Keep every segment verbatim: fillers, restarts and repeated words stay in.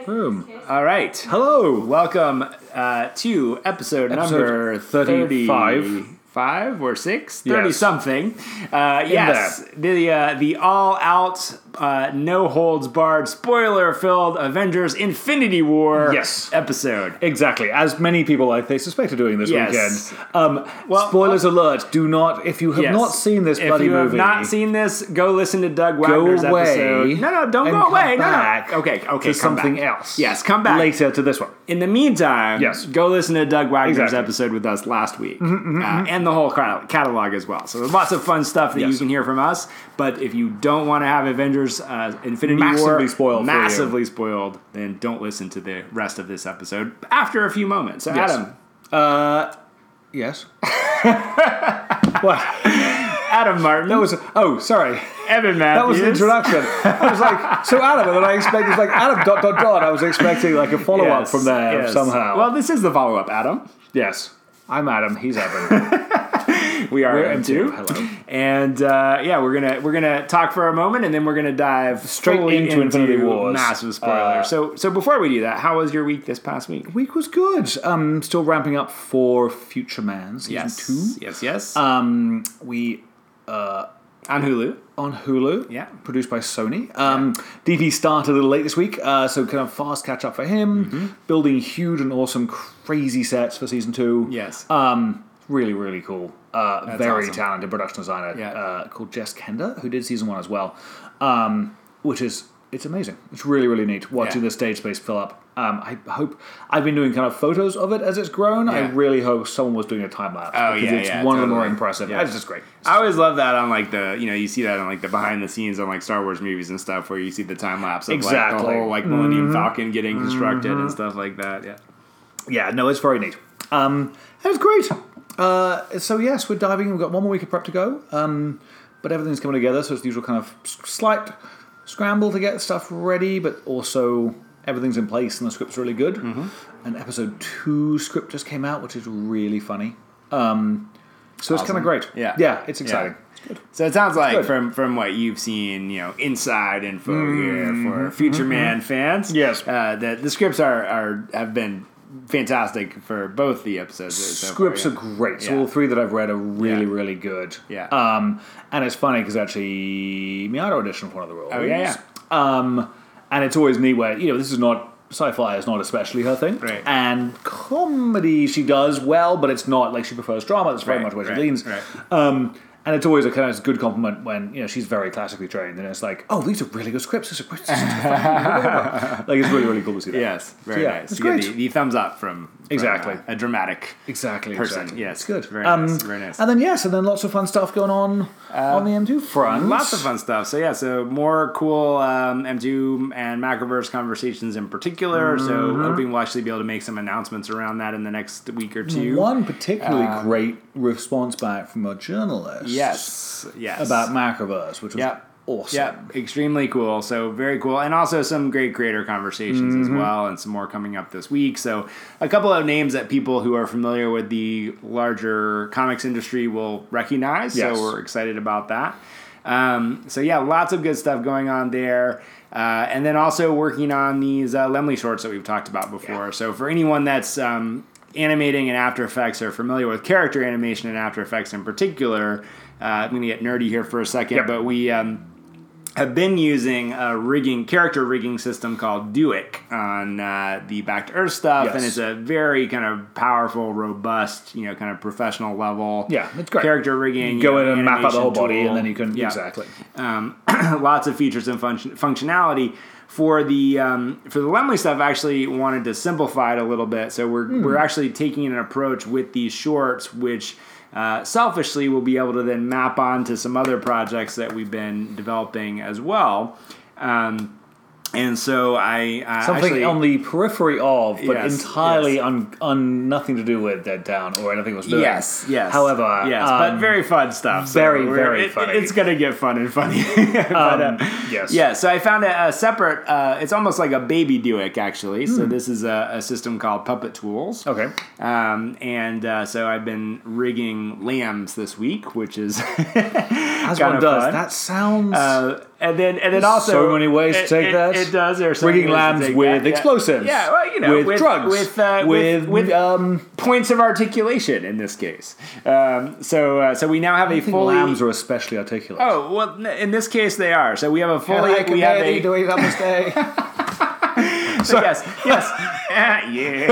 Boom. All right. Hello. Welcome uh, to episode, Episode number thirty-five. thirty-five or six? thirty Yes. something. Uh, yes. The uh, the all out, uh, no holds barred, spoiler filled Avengers Infinity War Yes. episode. Exactly. As many people, I they suspect, are doing this Yes. weekend. Um, Well, spoilers alert. Do not, if you have Yes. not seen this If bloody you have movie. not seen this, go listen to Doug Wagner's away episode. No, no, don't and go come away. No, back no. Okay, okay, to come something back. else. Yes, come back. Later to this one. In the meantime, Yes. go listen to Doug Wagner's Exactly. episode with us last week, uh, and the whole cat- catalog as well. So there's lots of fun stuff that you Yes. can hear from us. But if you don't want to have Avengers uh, Infinity Massively War spoiled for you. massively spoiled, then don't listen to the rest of this episode after a few moments. So Yes. Adam, Uh, yes. What? Adam Martin, That was, oh, sorry. Evan That was Matthews. the introduction. I was like, so Adam, and then I expected, it was like, Adam dot dot dot. I was expecting like a follow up Yes, from there yes. somehow. Well, this is the follow up, Adam. yes. I'm Adam, he's Evan. We are We're M two. M two, hello. And uh, yeah, we're gonna we're gonna talk for a moment, and then we're gonna dive Straight fully into Infinity Wars. Massive spoiler. Uh, so so before we do that, how was your week this past week? Week was good. Um, still ramping up for Future Man season Yes, two. yes, yes. Um, we On Hulu. on Hulu. Yeah. Produced by Sony. Um, D P started a little late this week, uh, so kind of fast catch up for him. Mm-hmm. Building huge and awesome, crazy sets for season two. Yes. Um, really, really cool. Uh, very awesome. talented production designer Yeah. uh, called Jess Kender, who did season one as well. Um, which is it's amazing. It's really, really neat watching Yeah. the stage space fill up. Um, I hope I've been doing kind of photos of it as it's grown. I Yeah. really hope someone was doing a time lapse Oh, because yeah, it's yeah, one of the more totally. impressive. Yeah. It's just great. I always love that on like the you know you see that on like the behind the scenes on like Star Wars movies and stuff where you see the time lapse of Exactly. like the whole like Millennium Falcon getting constructed and stuff like that. Yeah. Yeah, no, it's very neat. Um, and it's great. Uh, so yes, we're diving. We've got one more week of prep to go, um, but everything's coming together. So it's the usual kind of s- slight scramble to get stuff ready, but also everything's in place and the script's really good. Mm-hmm. And episode two script just came out, which is really funny. Um, so it's kind Awesome. of great. Yeah. yeah, it's exciting. So it sounds like good. from from what you've seen, you know, inside info here for Future Man fans. Yes. uh, that the scripts are are have been fantastic for both the episodes. so far, Scripts yeah. are great. So Yeah. all three that I've read are really, Yeah. really good. Yeah. Um, and it's funny because actually Miyato auditioned for one of the roles. Oh, yeah, yeah. Um, and it's always neat where, you know, this is not, sci-fi is not especially her thing. Right. And comedy she does well, but it's not like she prefers drama. That's very Right, much where right, she leans. right. Um, and it's always a kind of good compliment when, you know, she's very classically trained and it's like, oh, these are really good scripts. This is great. This is like, it's really, really cool to see that. Yes, very So, yeah, nice. it's You get great. the, the thumbs up from, from, Exactly. uh, a dramatic Exactly. person. exactly. Yes, It's good. Very Um, nice. Very nice. And then yes, and then lots of fun stuff going on on the M two front. Lots of fun stuff. So yeah, so more cool um, M two and Macroverse conversations in particular. Mm-hmm. So hoping we'll actually be able to make some announcements around that in the next week or two. One particularly Um, great response back from a journalist. Yes, yes. About Macroverse, which was Yeah. awesome. Yeah, extremely cool. So very cool. And also some great creator conversations Mm-hmm. as well, and some more coming up this week. So a couple of names that people who are familiar with the larger comics industry will recognize. Yes. So we're excited about that. Um, so yeah, lots of good stuff going on there. Uh, and then also working on these uh, Lemley shorts that we've talked about before. Yeah. So for anyone that's um, animating in After Effects or familiar with character animation in After Effects in particular, uh, I'm going to get nerdy here for a second, Yep. but we um, have been using a rigging character rigging system called Duic on uh, the Back to Earth stuff, Yes. and it's a very kind of powerful, robust, you know, kind of professional level. Yeah, it's great. Character rigging. You go you in know, and map out the whole animation body, tool. and then you can Yeah. exactly. Um, lots of features and function, functionality. For the um, for the Lemley stuff, I actually wanted to simplify it a little bit. So we're Hmm. we're actually taking an approach with these shorts, which uh, selfishly we'll be able to then map onto some other projects that we've been developing as well. Um, and so I uh, Something actually, on the periphery of, but Yes, entirely yes. Un, un nothing to do with Dead Town or anything it was doing. Yes, yes. However, yes, um, but very fun stuff. So very, we're- very it- funny. It's gonna get fun and funny. but, Um, uh, yes. Yeah. So I found a, a separate. Uh, it's almost like a baby Duic actually. Hmm. So this is a, a system called Puppet Tools. Okay. Um, and uh, so I've been rigging lambs this week, which is As kinda one does. fun. That sounds. Uh, And then, and then also, so many ways it, to take it, that. It does. There are so rigging many ways to lambs take with that. explosives. Yeah, well, you know, with, with drugs, with uh, with, with, with um, points of articulation in this case. Um, so, uh, so we now have I a think fully. lambs are especially articulate. Oh well, in this case they are. So we have a fully. Can I we have compare a. to eat up this day? So yes, yes, uh,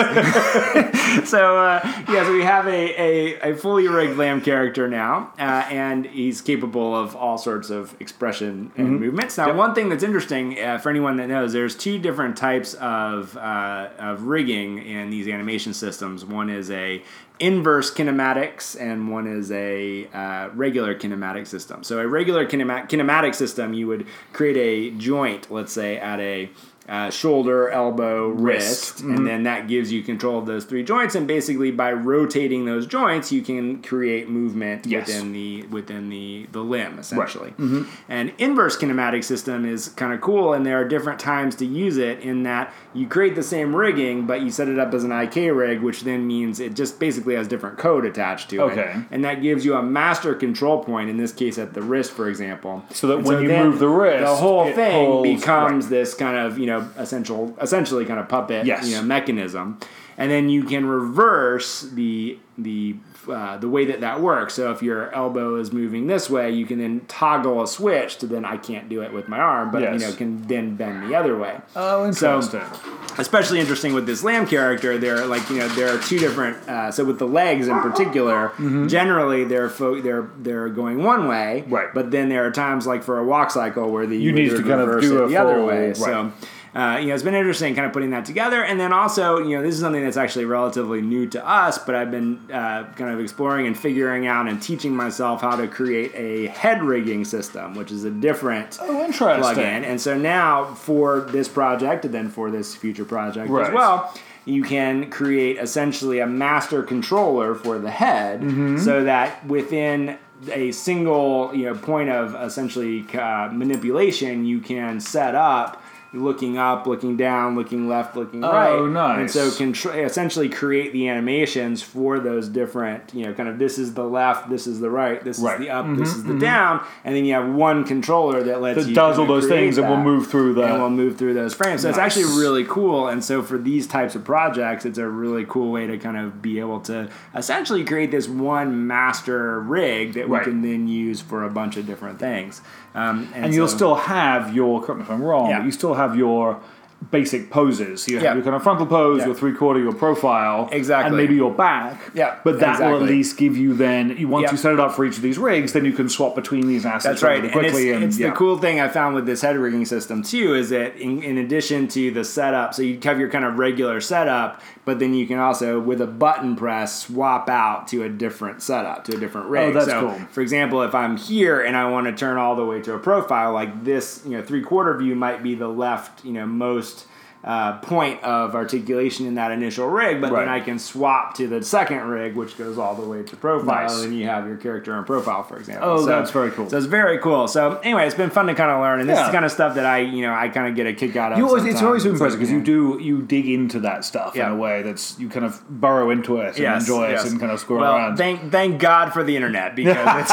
yes. so uh, yeah, so we have a, a, a fully rigged lamb character now, uh, and he's capable of all sorts of expression and Mm-hmm. movements. Now, Yep. one thing that's interesting uh, for anyone that knows, there's two different types of uh, of rigging in these animation systems. One is a inverse kinematics, and one is a uh, regular kinematic system. So a regular kinema- kinematic system, you would create a joint, let's say at a Uh, shoulder, elbow, wrist, Mm-hmm. and then that gives you control of those three joints. And basically, by rotating those joints, you can create movement Yes. within the within the the limb, essentially. Mm-hmm. An inverse kinematic system is kind of cool, and there are different times to use it. In that you create the same rigging, but you set it up as an I K rig, which then means it just basically has different code attached to Okay. it, and that gives you a master control point. In this case, at the wrist, for example, So that And when you then move the wrist, the whole it thing pulls- becomes right. this kind of you know essential, essentially kind of puppet, Yes. you know, mechanism, and then you can reverse the the uh, the way that that works. So if your elbow is moving this way, you can then toggle a switch to then I can't do it with my arm, but Yes. you know can then bend the other way. Oh, So, interesting. especially interesting with this lamb character, there are like you know there are two different. Uh, so with the legs in particular, generally they're fo- they're they're going one way, Right. But then there are times like for a walk cycle where the You need to would kind of reverse do it a the other full- way. right. So. Uh, you know, it's been interesting kind of putting that together. And then also, you know, this is something that's actually relatively new to us, but I've been uh, kind of exploring and figuring out and teaching myself how to create a head rigging system, which is a different Oh, interesting. plugin. And so now for this project and then for this future project Right. as well, you can create essentially a master controller for the head Mm-hmm. so that within a single you know point of essentially uh, manipulation, you can set up looking up, looking down, looking left, looking Oh, right. nice. And so can tr- essentially create the animations for those different, you know, kind of this is the left, this is the right, this Right. is the up, this is the down, and then you have one controller that lets That you does kind all of those create things and will that. move through the- and will move through those frames. So it's Nice. actually really cool. And so for these types of projects, it's a really cool way to kind of be able to essentially create this one master rig that we Right. can then use for a bunch of different things. Um, and And you'll so- still have your, correct me if I'm wrong, Yeah. but you still have your basic poses. You have Yeah. your kind of frontal pose, Yeah. your three quarter, your profile, Exactly. and maybe your back. Yeah, but that will at exactly. least give you then. You once Yeah. you set it up for each of these rigs, then you can swap between these assets That's right. really And quickly. it's, And, it's yeah. the cool thing I found with this head rigging system too is that in, in addition to the setup, so you have your kind of regular setup, but then you can also, with a button press, swap out to a different setup, to a different rig. Oh, that's so, cool. For example, if I'm here and I want to turn all the way to a profile, like this, you know, three quarter view might be the left, you know, most uh, point of articulation in that initial rig, but Right. then I can swap to the second rig, which goes all the way to profile, Nice. and then you have your character in profile, for example. Oh, So- that's very cool. So it's very cool. So anyway, it's been fun to kind of learn, and this Yeah. is kind of stuff that I, you know, I kind of get a kick out of. You always, it's sometimes. always impressive because like, you do you dig into that stuff Yeah. in a way that's you kind of burrow into it and Yes, enjoy yes. it and kind of squirrel well, around. Thank thank God for the internet because it's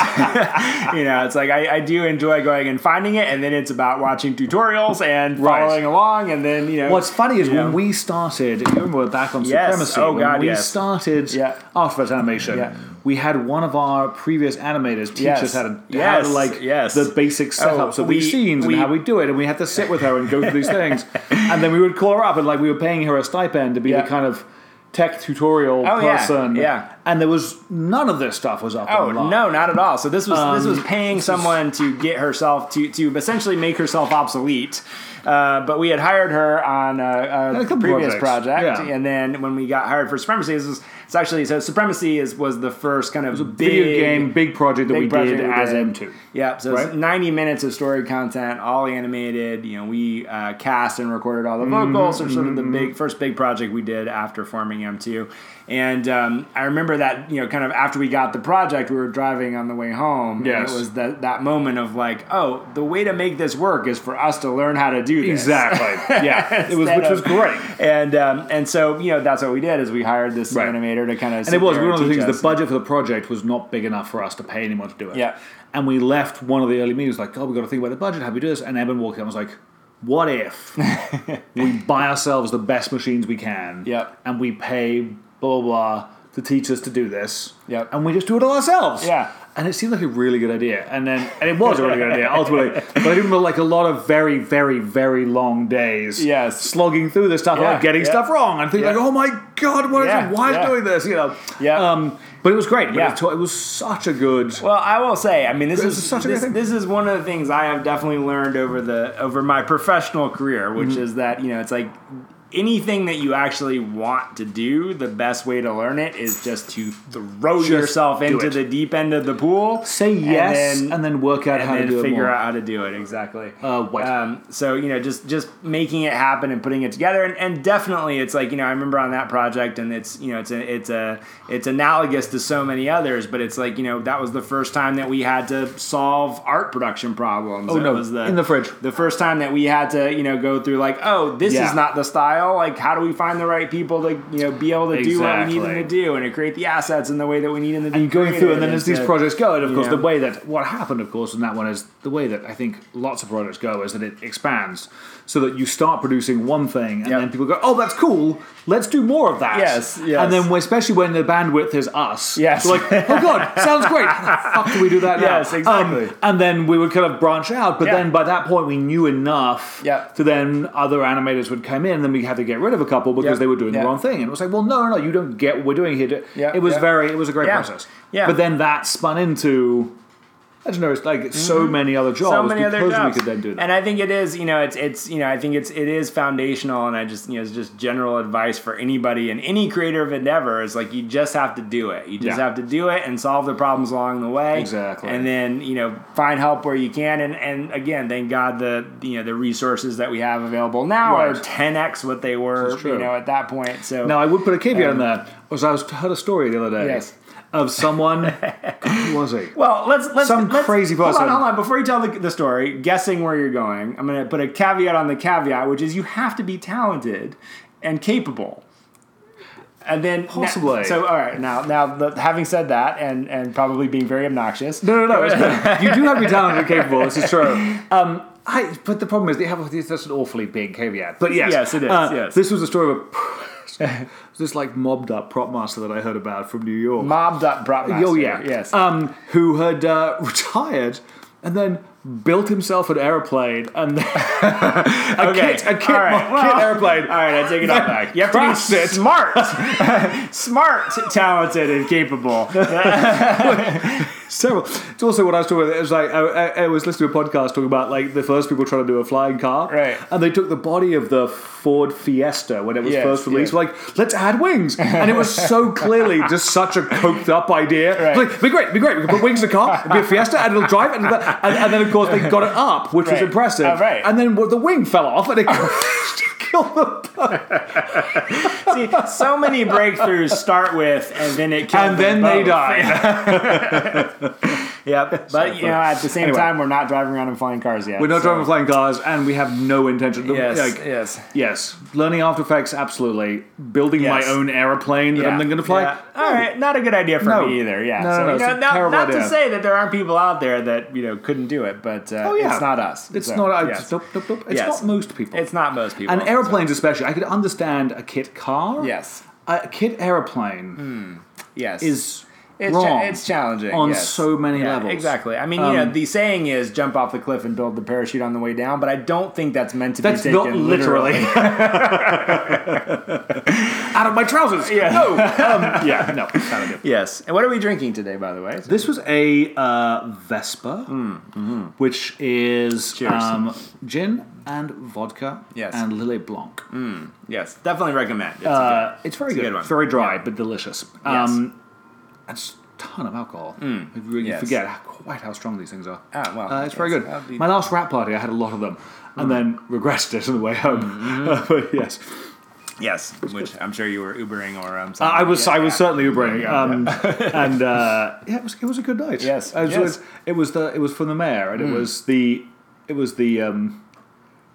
you know it's like I, I do enjoy going and finding it, and then it's about watching tutorials and Right. following along, and then you know What's funny is you know, when we started, you remember we're back on Yes. Supremacy, Oh, when God, we yes. started Yeah. After Effects animation, Yeah. we had one of our previous animators teach Yes. us how to, how Yes. to like Yes. the basic setups Oh, of we- these scenes we- and how we do it, and we had to sit with her and go through these things, and then we would call her up and like we were paying her a stipend to be Yeah. the kind of tech tutorial Oh, yeah. person, Yeah. and there was none of this stuff was up Oh online. no, not at all. So this was this Um, was paying someone to get herself to to essentially make herself obsolete. Uh, but we had hired her on a, a A couple previous projects, project, yeah. and then when we got hired for Supremacy, this was, it's actually so Supremacy is was the first kind of big Video game, big project that big we project did we as did. M two. Yeah, so it's Right? ninety minutes of story content, all animated. You know, we uh, cast and recorded all the vocals. So sort of the big first big project we did after forming M two. And um, I remember that you know, kind of after we got the project, we were driving on the way home. Yes. And it was that that moment of like, oh, the way to make this work is for us to learn how to do this. Exactly. Yeah. It was, Instead which was of- great. And um, and so you know that's what we did is we hired this Right. animator coordinator to kind of. And it was one of the things. The budget for the project was not big enough for us to pay anyone to do it. Yeah. And we left one of the early meetings like, oh, we've got to think about the budget. How do we do this? And Eben walked in and was like, what if we buy ourselves the best machines we can? Yep. And we pay blah blah blah to teach us to do this. Yep. And we just do it all ourselves. Yeah. And it seemed like a really good idea. And then, and it was a really good idea, ultimately. But I remember like a lot of very, very, very long days. Yes. Slogging through this stuff, Yeah, like getting yeah. stuff wrong, and thinking Yeah. like, oh my God, what Yeah, is it? Why yeah. is it doing this? You know. Yeah. Um, but it was great. But Yeah. it, it was such a good. Well, I will say, I mean, this This is is such a good this, thing. this is one of the things I have definitely learned over the over my professional career, which Mm-hmm. is that, you know, it's like anything that you actually want to do, the best way to learn it is just to throw Just yourself do into it. the deep end of the pool. Say yes, and then, and then work out and how then to do figure it more. out how to do it exactly. Uh, wait. Um, so you know, just just making it happen and putting it together, and, and definitely, it's like, you know, I remember on that project, and it's, you know, it's a it's a it's analogous to so many others, but it's like, you know, that was the first time that we had to solve art production problems. Oh, It no, was the, in the fridge. The first time that we had to, you know, go through like, oh, this Yeah. is not the style. Like, how do we find the right people to, you know, be able to do what we need them to Exactly. do and to create the assets in the way that we need them to be And going through, and then created, as these to- projects go, and of you course, know. the way that what happened, of course, in that one is the way that I think lots of projects go is that it expands, so that you start producing one thing, and Yep. then people go, "Oh, that's cool. Let's do more of that." Yes, yes. And then, when- especially when the bandwidth is us, Yes. we're like, "Oh God, sounds great. How the fuck do we do that now?" Yes, exactly. Um, and then we would kind of branch out, but Yeah. then by that point, we knew enough Yeah. to then other animators would come in, and then we had to get rid of a couple because Yep. they were doing Yeah. the wrong thing, and it was like, "Well, no, no, no, you don't get what we're doing here." Yeah, It was yeah. very, it was a great Yeah. process. Yeah. But then that spun into, I don't know, it's like so many other jobs so many because other jobs. we could then do that. And I think it is, you know, it's it's you know, I think it's it is foundational, and I just, you know, it's just general advice for anybody in any creative endeavor is like, you just have to do it. You just Yeah. have to do it and solve the problems along the way. Exactly. And then, you know, find help where you can, and and again, thank God the you know the resources that we have available now are Right. ten x what they were, This is true. you know, at that point. So Now, I would put a caveat Um, on that. Was I was heard a story the other day Yes. of someone. Who was he? Well, let's let's Some let's, crazy Hold person. on, hold on. Before you tell the, the story, guessing where you're going, I'm going to put a caveat on the caveat, which is you have to be talented and capable. And then Possibly. so all right, now now the, having said that, and and probably being very obnoxious. No, no, no. It's good. You do have to be talented and capable. This is true. Um, I, but the problem is they have that's an awfully big caveat. But yes, Yes, it is, Uh, yes. This was a story of a, this like mobbed up prop master that I heard about from New York. Mobbed up prop master. Oh yeah, Yes. Um, who had uh, retired and then built himself an airplane and then a Okay, kit, a kit, all right, kit well, airplane. All right, I take it all back. You have to be Crashed it. smart, smart, talented, and capable. It's terrible. It's also what I was talking about. It was like I, I, I was listening to a podcast talking about like the first people trying to do a flying car, Right. And they took the body of the Ford Fiesta when it was Yes, first released. yes. Were like, let's add wings, and it was so clearly just such a coked up idea. Right. It's like, be great, be great. We can put wings in the car. It'll be a Fiesta, and it'll drive, and, and, and then of course they got it up, which was Right. impressive. Oh, right. And then the wing fell off, and it killed them. See, so many breakthroughs start with, and then it kills And then them they both. died. Yep. But you know, at the same Anyway. time, we're not driving around in flying cars yet. We're not so- driving flying cars, and we have no intention. Yes. Like, yes. Yes, learning After Effects, absolutely. Building Yes. my own airplane that I'm then going to fly. Yeah. All right, not a good idea for No. me either. Yeah. No, no, so, no, you it's know, a not, terrible not to idea. say that there aren't people out there that, you know, couldn't do it, but uh, Oh, yeah. it's not us. It's So, not. I, yes. nope, nope, nope. It's Yes. not most people. It's not most people. and so- airplanes, especially. I could understand a kit car. Yes. A kit airplane Yes. is It's, wrong. cha- it's challenging on yes. so many Yeah, levels. Exactly. I mean, you know, Um, the saying is jump off the cliff and build the parachute on the way down, but I don't think that's meant to That's be not taken literally. Out of my trousers. Yeah. No. Um, yeah. No. Not a good. Yes. And what are we drinking today, by the way? This was a uh, Vespa, which is Cheers. um, gin and vodka Yes. and Lillet Blanc. Yes. Definitely recommend. It's Uh, good. it's very It's a good. good one. It's very dry but delicious. Um, It's a ton of alcohol. You really Yes. forget quite how strong these things are. Ah, well, Uh, it's very yes, good. that'd be- My last rap party, I had a lot of them, and then regretted it on the way home. Uh, but yes, Yes. Which I'm sure you were Ubering or um, uh, something. I was Yeah, I was yeah. certainly Ubering, Yeah, um, and uh, yeah, it was it was a good night. Yes, Uh, it was, yes. it was the it was from the mayor, and it was the it was the um,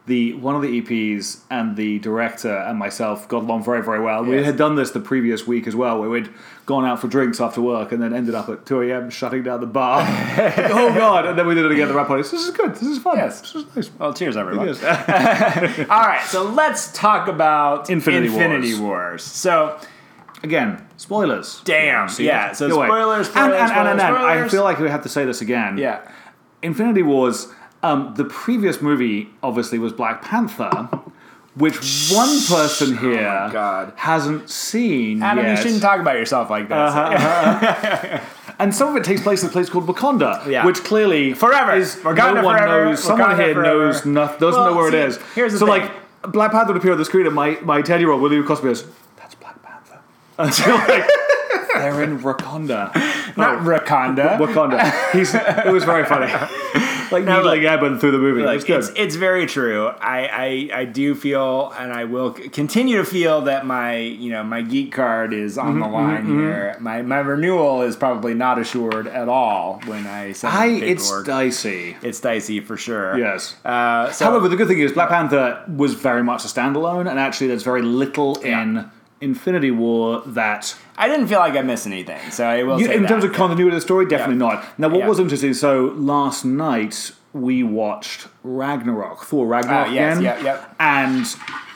the one of the E Ps and the director and myself got along very, very well. We Yes. had done this the previous week as well, where we'd gone out for drinks after work and then ended up at two a.m. shutting down the bar. Oh, God. And then we did it again at the wrap party. This is good. This is fun. Yes. This is nice. Well, cheers, everyone. Yes. All right, so let's talk about Infinity Infinity Wars. Wars. So, Again, spoilers. damn, See yeah. it? So Go away. spoilers, spoilers, and, and, spoilers, and, and, and I spoilers. feel like we have to say this again. yeah. Infinity Wars, um, the previous movie obviously was Black Panther, which one person here Oh God. hasn't seen Adam, yet. you shouldn't talk about yourself like this. Uh-huh. And some of it takes place in a place called Wakanda, Yeah. which clearly Forever. is Wakanda no one forever. knows. Someone Wakanda here forever. knows nothing, doesn't Well, know where see, it is. here's the so thing. like Black Panther would appear on the screen, and my my ten year old William Cosby goes, "That's Black Panther." Until like they're in Wakanda, Not Wakanda. Wakanda. He's it was very funny, like No, needling look, Eben through the movie. It was Like, good. it's, it's very true. I, I I do feel, and I will c- continue to feel that my you know my geek card is on Mm-hmm, the line here. My my renewal is probably not assured at all when I send I, the it's paperwork. dicey. It's dicey for sure. Yes. Uh, so, However, the good thing is Black Panther was very much a standalone, and actually, there's very little Yeah. in Infinity War that. I didn't feel like I missed anything. So I will Yeah, say in that. terms of continuity of the story, definitely Yeah. not. Now, what Yeah. was interesting, so last night we watched Ragnarok, Thor Ragnarok Oh, yes, again. yep, yep. And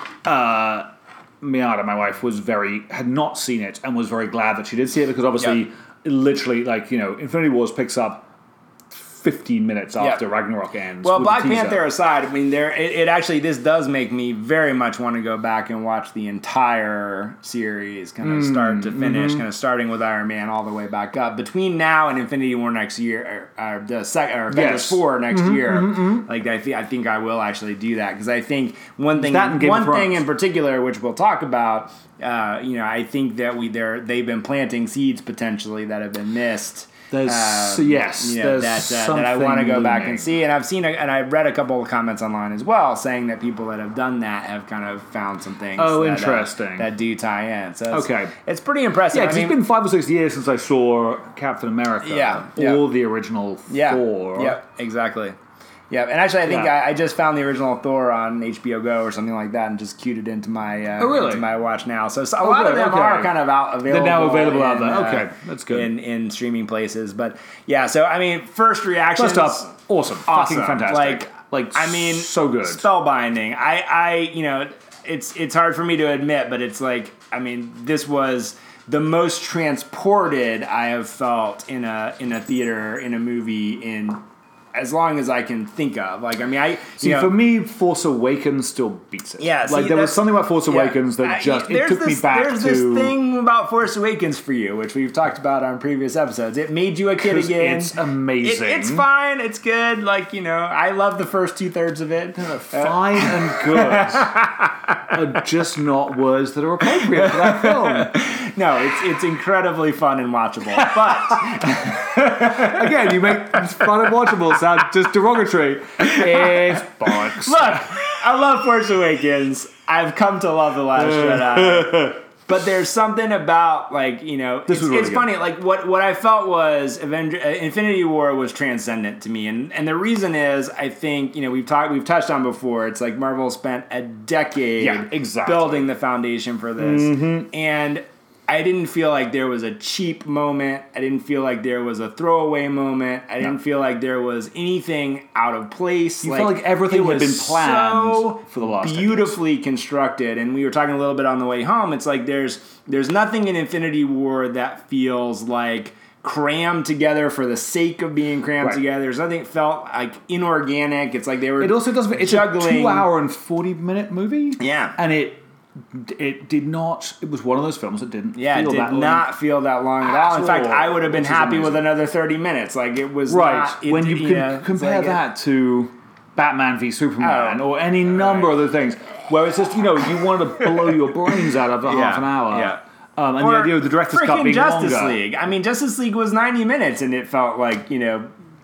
uh, Miata, my wife, was very, had not seen it and was very glad that she did see it because obviously, Yep. literally, like, you know, Infinity Wars picks up fifteen minutes Yep. after Ragnarok ends. Well, with the Black teaser. Panther aside, I mean, there it, it actually this does make me very much want to go back and watch the entire series, kind of start to finish, kind of starting with Iron Man all the way back up. Between now and Infinity War next year, or, or the second, or Avengers Yes. four next year, like I think I think I will actually do that because I think one thing, That and Game of one thing Thrones. in particular, which we'll talk about, uh, you know, I think that we they're they've been planting seeds potentially that have been missed. There's, Um, yes, you know, there's that, uh, that I want to something go back looming. and see. And I've seen, a, and I've read a couple of comments online as well, saying that people that have done that have kind of found some things. Oh, that, uh, interesting. that do tie in. So it's, Okay. it's pretty impressive. Yeah, I because mean, it's been five or six years since I saw Captain America. Yeah, yeah. Or the original yeah, Thor. yeah, exactly. Yeah, and actually, I think Yeah. I, I just found the original Thor on H B O Go or something like that, and just queued it into my uh, Oh, really? into my watch now. So, so a Oh, lot of good, them okay. are kind of out available. They're now available out in, there. uh, Okay, that's good. in in streaming places. But yeah, so I mean, first reactions. First up, awesome. Awesome. Fucking fantastic. Like, like I mean, so good. spellbinding. I, I, you know, it's it's hard for me to admit, but it's like, I mean, this was the most transported I have felt in a in a theater in a movie in as long as I can think of. Like, I mean, I See, you know, for me, Force Awakens still beats it. Yeah, like see, there was that's- something about Force yeah, Awakens that I- just it there's took this, me back There's to. this thing about Force Awakens for you, which we've talked about on previous episodes. It made you a kid 'Cause again. it's amazing. It- it's fine. It's good. Like, you know, I love the first two thirds of it. Fine and good are just not words that are appropriate for that film. No, it's it's incredibly fun and watchable. But Again, you make fun and watchable sound just derogatory. It's bollocks. look, I love Force Awakens. I've come to love The Last Jedi. But there's something about, like, you know, This it's, was really it's good. funny. Like, what, what I felt was Avenger, uh, Infinity War was transcendent to me, and and the reason is, I think, you know, we've talked, we've touched on before. It's like Marvel spent a decade Yeah, exactly. building the foundation for this, and I didn't feel like there was a cheap moment. I didn't feel like there was a throwaway moment. I didn't feel like there was anything out of place. You felt like everything it had been was planned so for the last decades. beautifully constructed. And we were talking a little bit on the way home. It's like there's there's nothing in Infinity War that feels like crammed together for the sake of being crammed Right. together. There's nothing that felt like inorganic. It's like they were It also doesn't. It's juggling. a two-hour and forty-minute movie. Yeah. and it it did not. It was one of those films that didn't. Yeah, it feel did that not long. feel that long at At all. In fact, all, I would have been which is happy with amazing. another thirty minutes. Like, it was Right. not, it, when you can know, it's compare like it- that to Batman v Superman Oh. or any number of other things, where it's just, you know, you wanted to blow your brains out of a half an hour. yeah. Um, and Or the idea of the director's cut freaking being Justice longer. League. I mean, Justice League was ninety minutes, and it felt like, you know,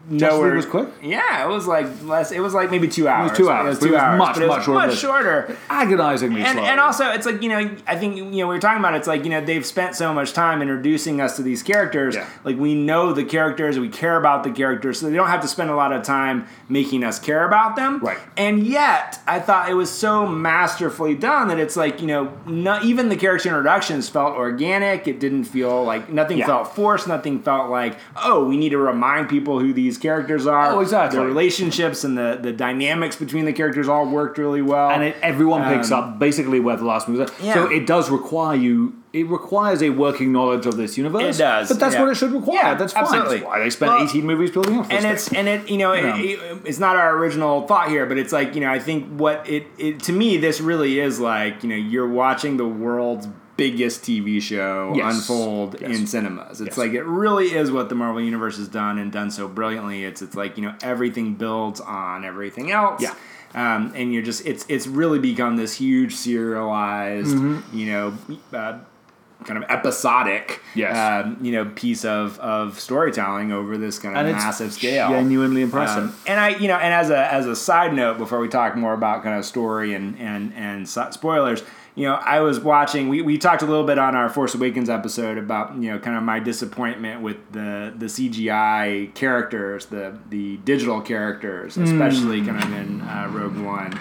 nowhere. League was quick? Yeah, it was like less. It was like maybe two hours. It was two hours. It was but two it was hours. much, but it was much shorter. Much shorter. Agonizingly And, slow. and also, it's like, you know, I think, you know, we were talking about it, it's like, you know, they've spent so much time introducing us to these characters. Yeah. Like, we know the characters, we care about the characters, so they don't have to spend a lot of time making us care about them. Right. And yet, I thought it was so masterfully done that it's like, you know, not, even the character introductions felt organic. It didn't feel like, nothing Yeah. felt forced. Nothing felt like, oh, we need to remind people who these characters are. Oh, exactly. The relationships and the, the dynamics between the characters all worked really well. And it, everyone picks Um, up basically where the last movie was. Yeah. So it does require you. It requires a working knowledge of this universe. It does, but that's yeah. what it should require. Yeah, That's fine. absolutely. That's why they spent Well, eighteen movies building up. This and thing. it's and it you know, Yeah. It, it, it's not our original thought here, but it's like, you know, I think what it, it to me this really is like, you know, you're watching the world's biggest T V show Yes. unfold Yes. in cinemas. It's Yes. like it really is what the Marvel Universe has done and done so brilliantly. It's it's like, you know, everything builds on everything else. Yeah. Um, and you're just it's it's really become this huge serialized, Mm-hmm. you know, uh, kind of episodic, Yes. um, you know, piece of, of storytelling over this kind of And it's massive scale. genuinely impressive. Um, and I, you know, and as a as a side note, before we talk more about kind of story and and and so- spoilers, you know, I was watching. We, we talked a little bit on our Force Awakens episode about, you know, kind of my disappointment with the the C G I characters, the the digital characters, especially kind of in uh, Rogue One,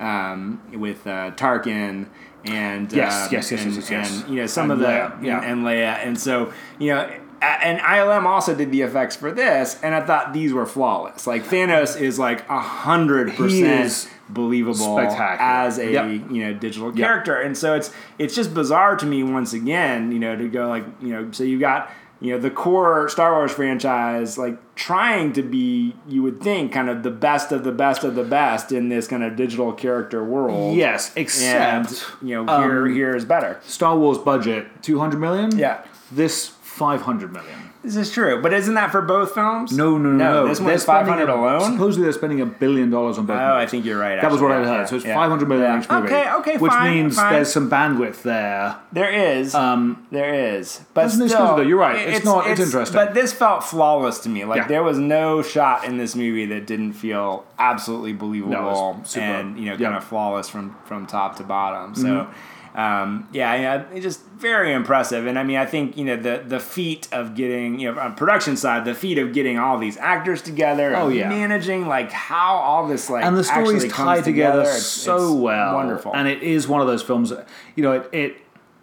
um, with uh, Tarkin. And Yes, um, yes, yes, and, yes, yes, yes. and you know some And of the Leia, yeah. and Leia, and so you know, a- and I L M also did the effects for this, and I thought these were flawless. Like Thanos is like a hundred He percent is believable spectacular. as a Yep. you know digital Yep. character, and so it's it's just bizarre to me once again, you know, to go like you know, so you got. You know, the core Star Wars franchise, like, trying to be, you would think, kind of the best of the best of the best in this kind of digital character world. Yes, except And, you know, here, um, here is better. Star Wars budget two hundred million. Yeah. This five hundred million. This is true. But isn't that for both films? No, no, no, no. This They're one's five spending hundred a- alone? Supposedly they're spending a billion dollars on both. Oh, I movies. think you're right. That was actually. what I Yeah, heard. yeah, So it's yeah. five hundred million Yeah. each movie. Okay, okay, Which fine, means fine. there's some bandwidth there. There is. Um, there is. But That's an still, excuse, though. You're right. It's not- it's interesting. But this felt flawless to me. Like, Yeah. there was no shot in this movie that didn't feel absolutely believable No, it was superb. and, you know, Yeah. kind of flawless from, from top to bottom. So, um, yeah, yeah, it's just very impressive. And, I mean, I think, you know, the, the feat of getting, you know, on production side, the feat of getting all these actors together, Oh, and yeah. managing, like, how all this, like, and the stories actually comes tie together, It's- so it's well. Wonderful. And it is one of those films that, you know, it, it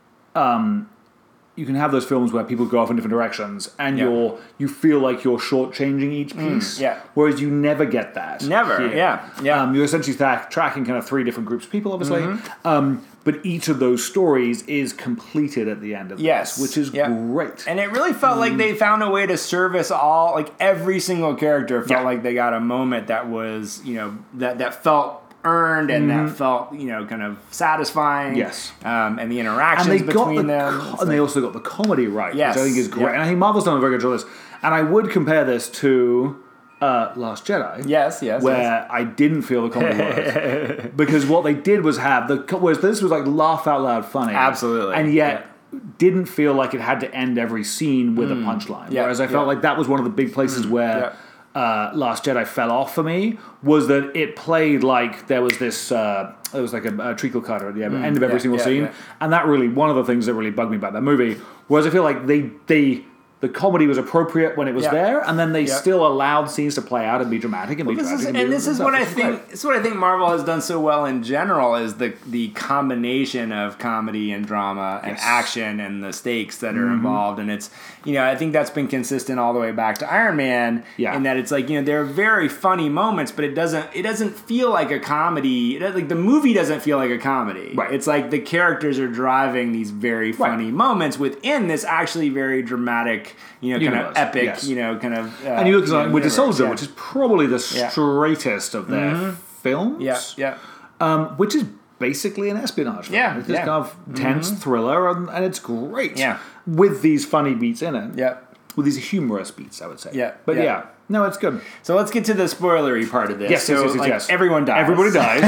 um, you can have those films where people go off in different directions and Yeah. you're you feel like you're shortchanging each piece. yeah. Whereas you never get that. Never, here. yeah, yeah. Um, you're essentially tra- tracking kind of three different groups of people, obviously. Mm-hmm. Um, but each of those stories is completed at the end of Yes. this, which is Yeah. great. And it really felt like they found a way to service all, like every single character felt Yeah. like they got a moment that was, you know, that, that felt earned and that felt, you know, kind of satisfying. Yes. Um, and the and interactions they got between the them. co- It's and they like- also got the comedy right, Yes. which I think is great. Yeah. And I think Marvel's done a very good job of this. And I would compare this to uh, Last Jedi. yes, yes. Where yes. I didn't feel the comedy worked. Because what they did was have the co- whereas this was like laugh out loud funny. Absolutely. And yet didn't feel like it had to end every scene with a punchline. Yeah, Whereas I felt yeah. like that was one of the big places where uh, Last Jedi fell off for me, was that it played like there was this uh, there was like a, a treacle cutter at the end end of every yeah, single yeah, scene. yeah. And that really, one of the things that really bugged me about that movie was I feel like they they the comedy was appropriate when it was Yeah. there, and then they Yeah. still allowed scenes to play out and be dramatic and be This tragic. is, and, be and this is stuff, what I which is think. great. This is what I think Marvel has done so well in general is the the combination of comedy and drama and Yes. Mm-hmm. action and the stakes that are involved. And it's, you know, I think that's been consistent all the way back to Iron Man. Yeah. In that it's like, you know, there are very funny moments, but it doesn't it doesn't feel like a comedy. It, like the movie doesn't feel like a comedy. Right. It's like the characters are driving these very funny moments within this actually very dramatic, you know, kind Universe, of epic, yes. you know, kind of. Uh, And you look at you know, like Winter universe, Soldier, yeah. which is probably the Yeah. straightest of their films. Yeah, yeah. Um, which is basically an espionage film. Yeah, It's this yeah. kind of tense thriller, and, and it's great. Yeah. With these funny beats in it. Yeah. With these humorous beats, I would say. Yeah, But yeah. yeah, no, it's good. So let's get to the spoilery part of this. Yes, so, yes, yes, yes, like, yes. Everyone dies. Everybody dies.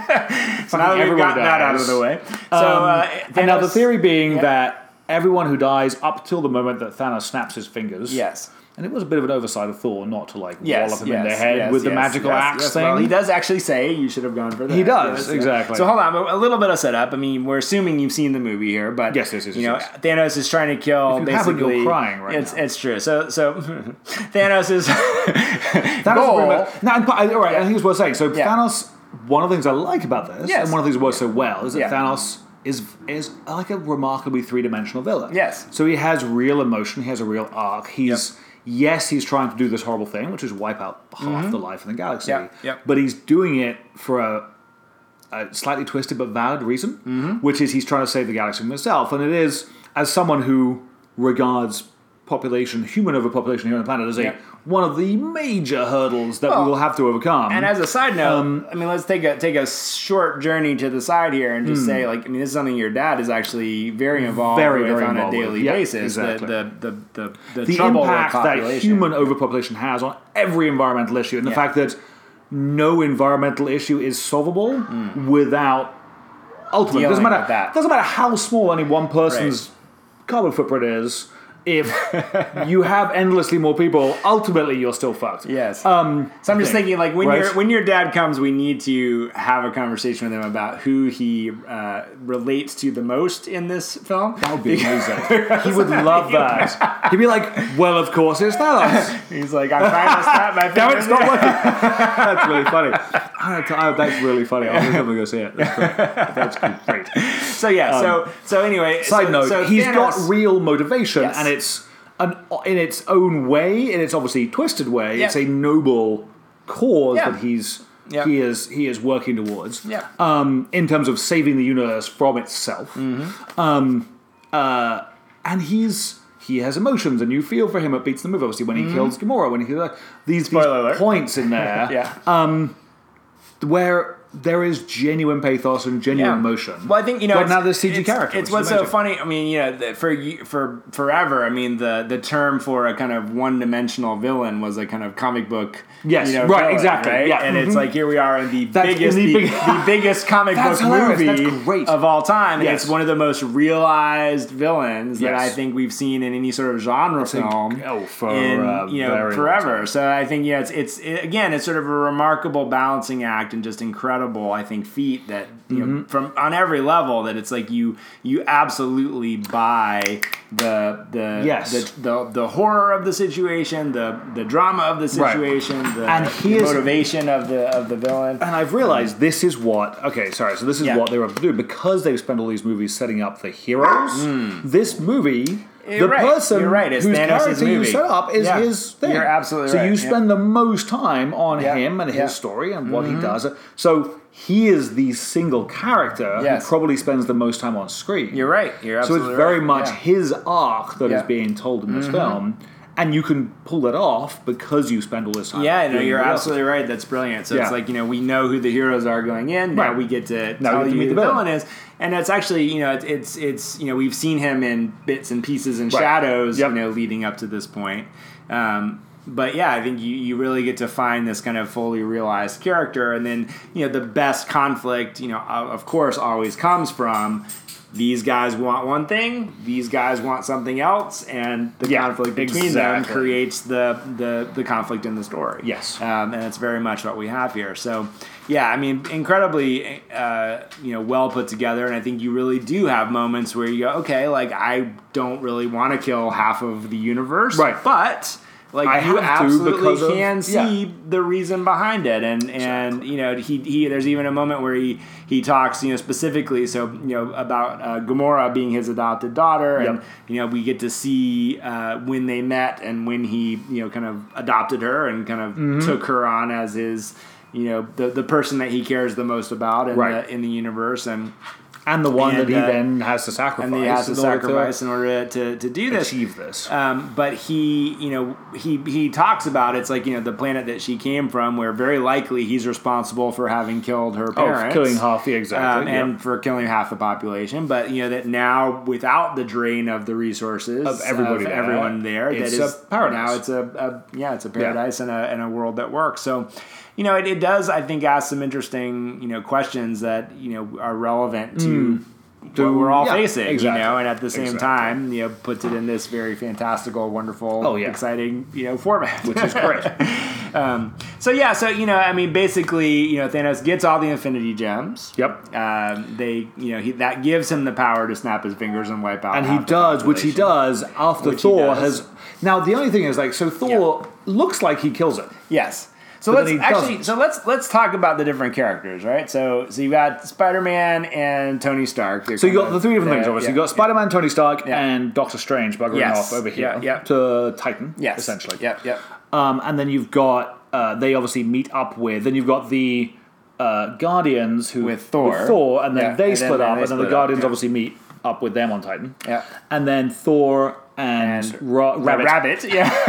So now that we've everyone got that out of dies. the way. So, Um, uh, and now the Thanos- theory being yeah. that everyone who dies up till the moment that Thanos snaps his fingers. Yes. And it was a bit of an oversight of Thor not to like Yes, wallop him yes, in the head yes, with the yes, magical yes, axe yes. thing. Well, he does actually say you should have gone for that. He does, Yes, exactly. Yeah. So hold on, a little bit of setup. I mean, we're assuming you've seen the movie here, but Yes, yes, yes, you know, yes. Thanos is trying to kill. If you haven't, basically, you're crying right it's now. it's true. So so Thanos is Thanos goal. is very much- now, but, all right, Yeah. I think it's worth saying. So Yeah. Thanos, one of the things I like about this, Yes. and one of the things that works so well, is that Yeah. Thanos is is like a remarkably three dimensional villain. Yes. So he has real emotion. He has a real arc. He's yes, he's trying to do this horrible thing, which is wipe out half the life in the galaxy. Yep, yep. But he's doing it for a, a slightly twisted but valid reason, Mm-hmm. which is he's trying to save the galaxy from himself. And it is, as someone who regards population, human overpopulation here on the planet, as a Yep. one of the major hurdles that Well, we will have to overcome. And as a side note, Um, I mean, let's take a take a short journey to the side here and just say, like, I mean, this is something your dad is actually very involved Very, with very on involved a with. daily Yeah, basis. exactly. The the the the, the, the trouble impact with that population. human overpopulation has on every environmental issue, and the Yeah. fact that no environmental issue is solvable without ultimately Dealing doesn't matter with that. doesn't matter how small any one person's carbon footprint is. If you have endlessly more people, ultimately you're still fucked. Yes. Um, So I'm just thing, thinking, like, when right? your when your dad comes, we need to have a conversation with him about who he uh, relates to the most in this film. That would be amazing. He would love that. He'd be like, "Well, of course it's Thanos." He's like, I'm trying to snap my Damn it, it's fingers. not working. That's really funny. I, I, that's really funny. I'm going to go see it. That's great. That's great. So yeah. so so anyway. Side so, note: so he's Thanos- got real motivation, Yes. and it's an in its own way, in its obviously twisted way. Yeah. It's a noble cause Yeah. that he's Yeah. he is he is working towards. Yeah. Um, in terms of saving the universe from itself. Mm-hmm. Um, uh, and he's. He has emotions, and you feel for him. It beats the movie, obviously, when he kills Gamora, when he kills these, these Spoiler alert. points in there, Yeah. where there is genuine pathos and genuine Yeah. emotion. Well, I think you know. But it's, now there's C G it's, character. It's which what's is so amazing. funny. I mean, you know, the- for y- for forever. I mean, the the term for a kind of one dimensional villain was a kind of comic book. Yes, you know, right, villain, exactly, right? yeah, And mhm. it's like here we are in the That's biggest, in the the, big- the biggest comic book That's hilarious. movie That's great. of all time, and Yes. it's one of the most realized villains that Yes. I think we've seen in any sort of genre think- film. oh, for, in, uh, you know very long forever. time. So I think yeah, it's it's it, again, it's sort of a remarkable balancing act and just incredible. I think feat that you Mm-hmm. know from on every level that it's like you you absolutely buy the the Yes. the, the the horror of the situation, the the drama of the Right. situation, the, And the here's- motivation of the of the villain. And I've realized this is what. Okay, sorry. So this is Yeah. what they were able to do because they've spent all these movies setting up the heroes. This movie, You're the right. person You're right. It's whose Thanos' character you movie. set up is Yeah. his thing. You're absolutely so right. you Yeah. spend the most time on Yeah. him and Yeah. his story and what he does. So he is the single character Yes. who probably spends the most time on screen. You're right. You're So absolutely it's very right. much Yeah. his arc that is Yeah. Mm-hmm. being told in this film. And you can pull that off because you spend all this time. Yeah, no, doing you're the real absolutely right. That's brilliant. So Yeah. it's like, you know, we know who the heroes are going in. Now Right. we get to Now we tell get to you meet who the the villain. villain is. And it's actually, you know, it's, it's, it's, you know, we've seen him in bits and pieces and Right. shadows, Yep. you know, leading up to this point. Um, but yeah, I think you, you really get to find this kind of fully realized character. And then, you know, the best conflict, you know, of of course, always comes from these guys want one thing, these guys want something else, and the Yeah, conflict between them exactly. creates the, the, the conflict in the story. Yes. Um, and it's very much what we have here. So, yeah, I mean, incredibly, uh, you know, well put together. And I think you really do have moments where you go, okay, like, I don't really want to kill half of the universe. Right. But, like, I you have to absolutely because of- can see yeah. the reason behind it. And, and you know, he, he, there's even a moment where he, he talks, you know, specifically, so, you know, about uh, Gamora being his adopted daughter. And, Yep. you know, we get to see uh, when they met and when he, you know, kind of adopted her and kind of Mm-hmm. took her on as his, you know, the the person that he cares the most about in Right. the in the universe, and And the one And, that he uh, then has to sacrifice. and he has to in order sacrifice in order to to do this. achieve this. Um, but he, you know, he he talks about it's like, you know, the planet that she came from, where very likely he's responsible for having killed her Oh, parents, killing half the exactly. um, yep. and for killing half the population. But you know that now, without the drain of the resources Of everybody of there, everyone there, it's that is a paradise. now it's a, a yeah, it's a paradise and a and a world that works. So. You know, it, it does, I think, ask some interesting, you know, questions that, you know, are relevant to Mm. to, what we're all yeah, facing, exactly. you know, and at the same Exactly. time, you know, puts it in this very fantastical, wonderful, Oh, yeah. exciting, you know, format, which is great. um, so yeah, so you know, I mean, basically, you know, Thanos gets all the Infinity Gems. Yep. Um, they, you know, he, that gives him the power to snap his fingers and wipe out. And he half the does, which he population. does after Which he Thor does. has. Now the only thing is, like, so Thor looks like he kills it. Yes. So But let's then he actually, doesn't. so let's let's talk about the different characters, right? So so you got Spider-Man and Tony Stark. They're So you kind got the of three different things, the- obviously. yeah, you got Spider-Man, Tony Stark, Yeah. and Doctor Strange buggering Yes. off over here Yeah, yeah. to Titan, yes, essentially. Yep, yep. Um, and then you've got, uh, they obviously meet up with, then you've got the uh, Guardians who With Thor. with Thor, and then Yeah, they and then- split then up, they and then the split up, Guardians yeah. obviously meet up with them on Titan. Yeah. And then Thor and, And Ra- The Rabbit. Rabbit,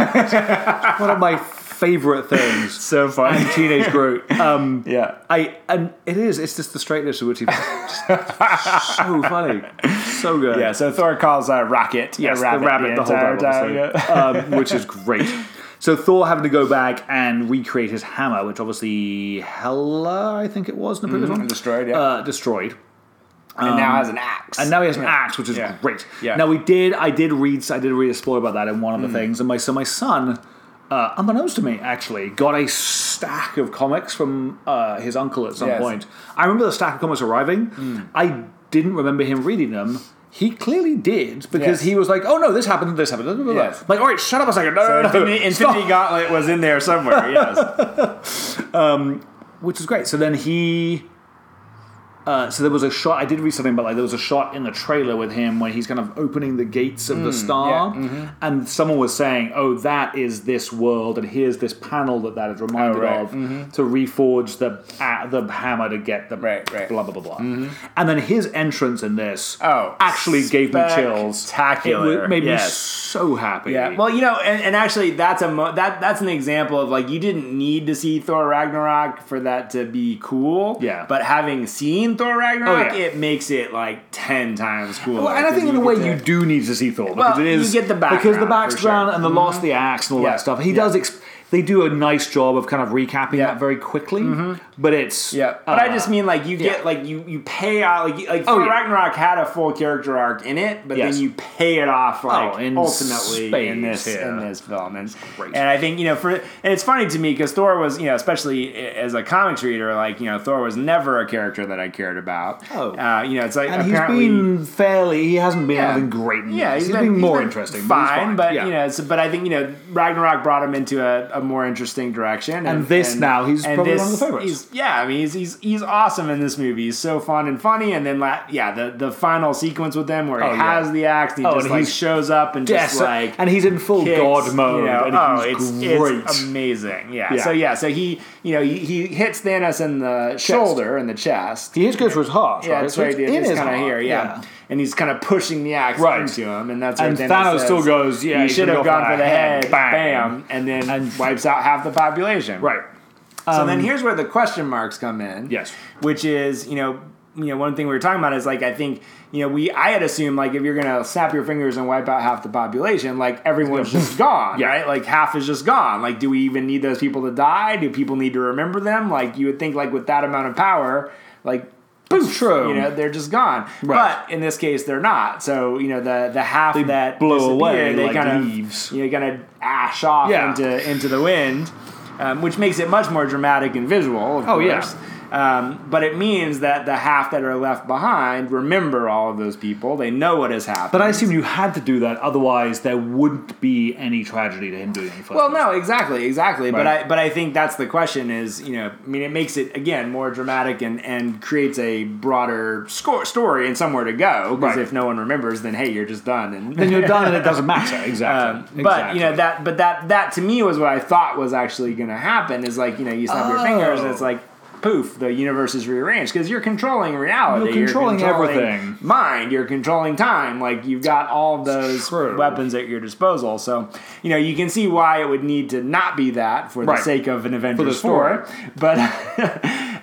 yeah. One of my favorite things. So funny. And Teenage Groot. Um, Yeah. I and it is. It's just the straightness of which he. Just so funny, so good. Yeah, so Thor calls uh, Rocket Yes, a rabbit the rabbit the, whole entire time, time, obviously, um, which is great. So Thor having to go back and recreate his hammer, which obviously Hela, I think it was in the previous one, destroyed, yeah. uh, destroyed. and now has an axe. And now he has an Yeah. axe, which is Yeah. great. Yeah. Now we did, I did read, I did read a spoiler about that in one of the things, and my so my son, uh, unbeknownst to me, actually got a stack of comics from uh, his uncle at some Yes. point. I remember the stack of comics arriving. I didn't remember him reading them. He clearly did because Yes. he was like, "Oh no, this happened, this happened." Blah, blah, blah. Yes. Like, all right, shut up a second. No, So no, no, Infinity, Infinity Stop. Gauntlet was in there somewhere, yes. Which is great. So then he, uh, so there was a shot. I did read something about like there was a shot in the trailer with him where he's kind of opening the gates of the star, yeah, mhm. and someone was saying, "Oh, that is this world, and here's this panel that that is reminded Oh, right. of to reforge the uh, the hammer to get the Right, right. blah blah blah blah." And then his entrance in this Oh, actually gave me chills. spectacular. It made me Yes. so happy. Yeah, well, you know, and, and actually, that's a mo- that that's an example of like you didn't need to see Thor Ragnarok for that to be cool. Yeah. but having seen Thor Ragnarok, Oh, yeah. it makes it like ten times cooler. Well, and I think in a get way to- you do need to see Thor because Well, it is you get the because the background, for background sure. and the loss of the axe and all Yeah. that stuff. He Yeah. does. Exp- they do a nice job of kind of recapping Yeah. that very quickly, but it's Yeah, but I uh, just mean like you get yeah. like you you pay out like like Oh, Thor yeah. Ragnarok had a full character arc in it, but Yes. then you pay it off like Oh, in ultimately in spades, this yeah. in this film, and great. and I think you know for and it's funny to me because Thor was you know especially as a comics reader like you know Thor was never a character that I cared about. Oh. uh, you know it's like and he's apparently. been fairly. He hasn't been Yeah. anything great. In Yeah, years. he's he's been, been more he's been interesting. Fine, but, he's fine. but yeah. you know, so, but I think you know Ragnarok brought him into a, a more interesting direction. And this now, he's and probably this, one of the favorites. He's, yeah, I mean, he's, he's he's awesome in this movie. He's so fun and funny. And then, la- yeah, the, the final sequence with him where he Oh, yeah. has the axe, and he Oh, just and like he's- shows up and Yes, just like and he's in full kicks, god mode, You know, and oh, he's it's great. it's amazing. Yeah. Yeah. So yeah, so he you know he, he hits Thanos in the shoulder and the chest. he goes for his heart. Yeah, right? that's So right. it's It's in his kind of heart. here, yeah. And he's kind of pushing the axe Right. into him, and that's where And Thanos, Thanos says, still goes, yeah, you you should should have go gone for for the the head, head, bam, bam. and then And- wipes out half the population. Right. So Um, then here's where the question marks come in. Yes. Which is, you know, you know, one thing we were talking about is like I think, you know, we I had assumed like if you're gonna snap your fingers and wipe out half the population, like everyone's just gone, Yeah. right? Like half is just gone. Like, do we even need those people to die? Do people need to remember them? Like you would think like with that amount of power, like poof, True. you know, they're just gone. Right. But in this case, they're not. So you know, the the half They that blow disappear, away they like kind of leaves. you know, kind of ash off Yeah. into into the wind. Um, which makes it much more dramatic and visual, of Oh, yeah. course. Um, but it means that the half that are left behind remember all of those people. They know what has happened. But I assume you had to do that, otherwise there wouldn't be any tragedy to him doing it. in the first Well, place. no, exactly, exactly. But Right. I, but I think that's the question. Is you know, I mean, it makes it again more dramatic and, and creates a broader score, story and somewhere to go. Because Right. if no one remembers, then hey, you're just done. And Then you're done and it doesn't matter. Exactly. Um, exactly. But you know that, but that that to me was what I thought was actually going to happen. Is like you know you snap your fingers and it's like poof, the universe is rearranged because you're controlling reality. You're controlling everything. Mind. You're controlling time. Like you've got all of those True. weapons at your disposal. So you know you can see why it would need to not be that for the Right. sake of an For the Avengers story. four. But um,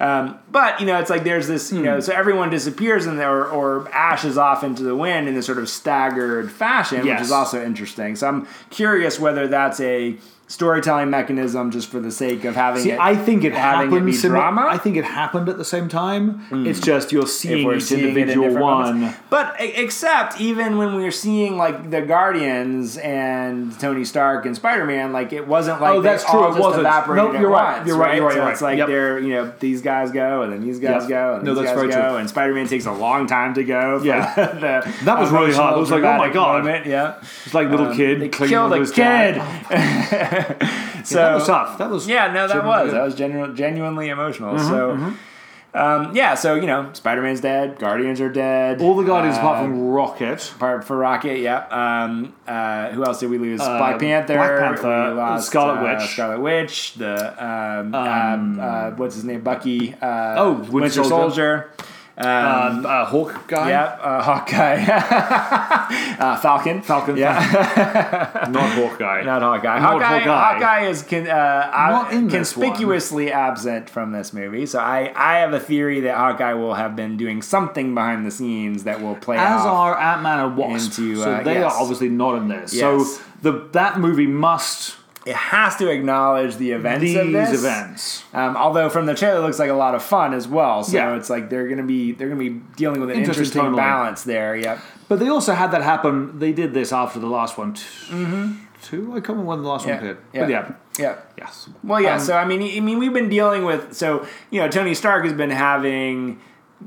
but you know, it's like there's this, you know, so everyone disappears and or or ashes off into the wind in this sort of staggered fashion, Yes. which is also interesting. So I'm curious whether that's a storytelling mechanism just for the sake of having See, it. I think it having happened. it be simi- drama. I think it happened at the same time. It's just you're If seeing we're each seeing it in individual different one. moments. But e- except even when we were seeing like the Guardians and Tony Stark and Spider Man, like it wasn't like Oh, that's they true, all it just wasn't. evaporated Nope, at you're right, once, you're right, you're right, So you're it's right. like Yep. they're you know these guys go and then these guys Yep. go and No, these that's guys very go true. and Spider Man takes a long time to go. For Yeah. the That was really hard. It was like, oh my dramatic God. moment. Yeah, It's like little Um, kid. they clinging killed onto a his dad. kid. So that was tough. That was yeah, no, that genuinely was good. that was genu- genuinely emotional. so. Um, yeah, so you know, Spider-Man's dead, Guardians are dead. all the Guardians uh, apart from Rocket. Part for Rocket, yeah. Um, uh, who else did we lose? Black Panther. Black Panther, We lost, Scarlet uh, Witch. Scarlet Witch. The um, um, uh, what's his name? Bucky. Uh, Oh, Winter Winter Soldier. Soldier. Um, Um, uh, Hawk guy. yeah, uh, Hawkeye. uh, Falcon. Falcon. Yeah, Not Hawk guy. not Hawkeye. Not Hawkeye. Hawkeye. Hawkeye is con- uh, Not in uh, this one. conspicuously absent from this movie. So I, I have a theory that Hawkeye will have been doing something behind the scenes that will play As off. are Ant-Man and Wasp. into, so uh, they yes. are obviously not in this. Yes. So the that movie must It has to acknowledge the events these of this. events. Um, although from the trailer it looks like a lot of fun as well. So Yeah. it's like they're gonna be they're gonna be dealing with an Interesting interesting, tonally. balance there. Yep. But they also had that happen. They did this after the last one. T- mm-hmm. Two? I can't remember when the last Yeah. one did. Yeah. But yeah. Yeah. Yes. Well, yeah. Um, so I mean, I mean, we've been dealing with so you know Tony Stark has been having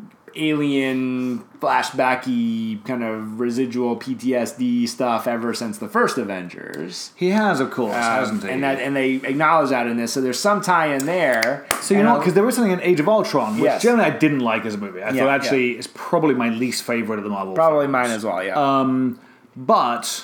alien flashbacky kind of residual P T S D stuff ever since the first Avengers. He has, of course, Um, hasn't he? and that and they acknowledge that in this, so there's some tie in there. So you And know, I- because there was something in Age of Ultron, which Yes. generally I didn't like as a movie. I Yeah, thought actually it's probably my least favorite of the Marvel. probably films. mine as well. Yeah. Um, but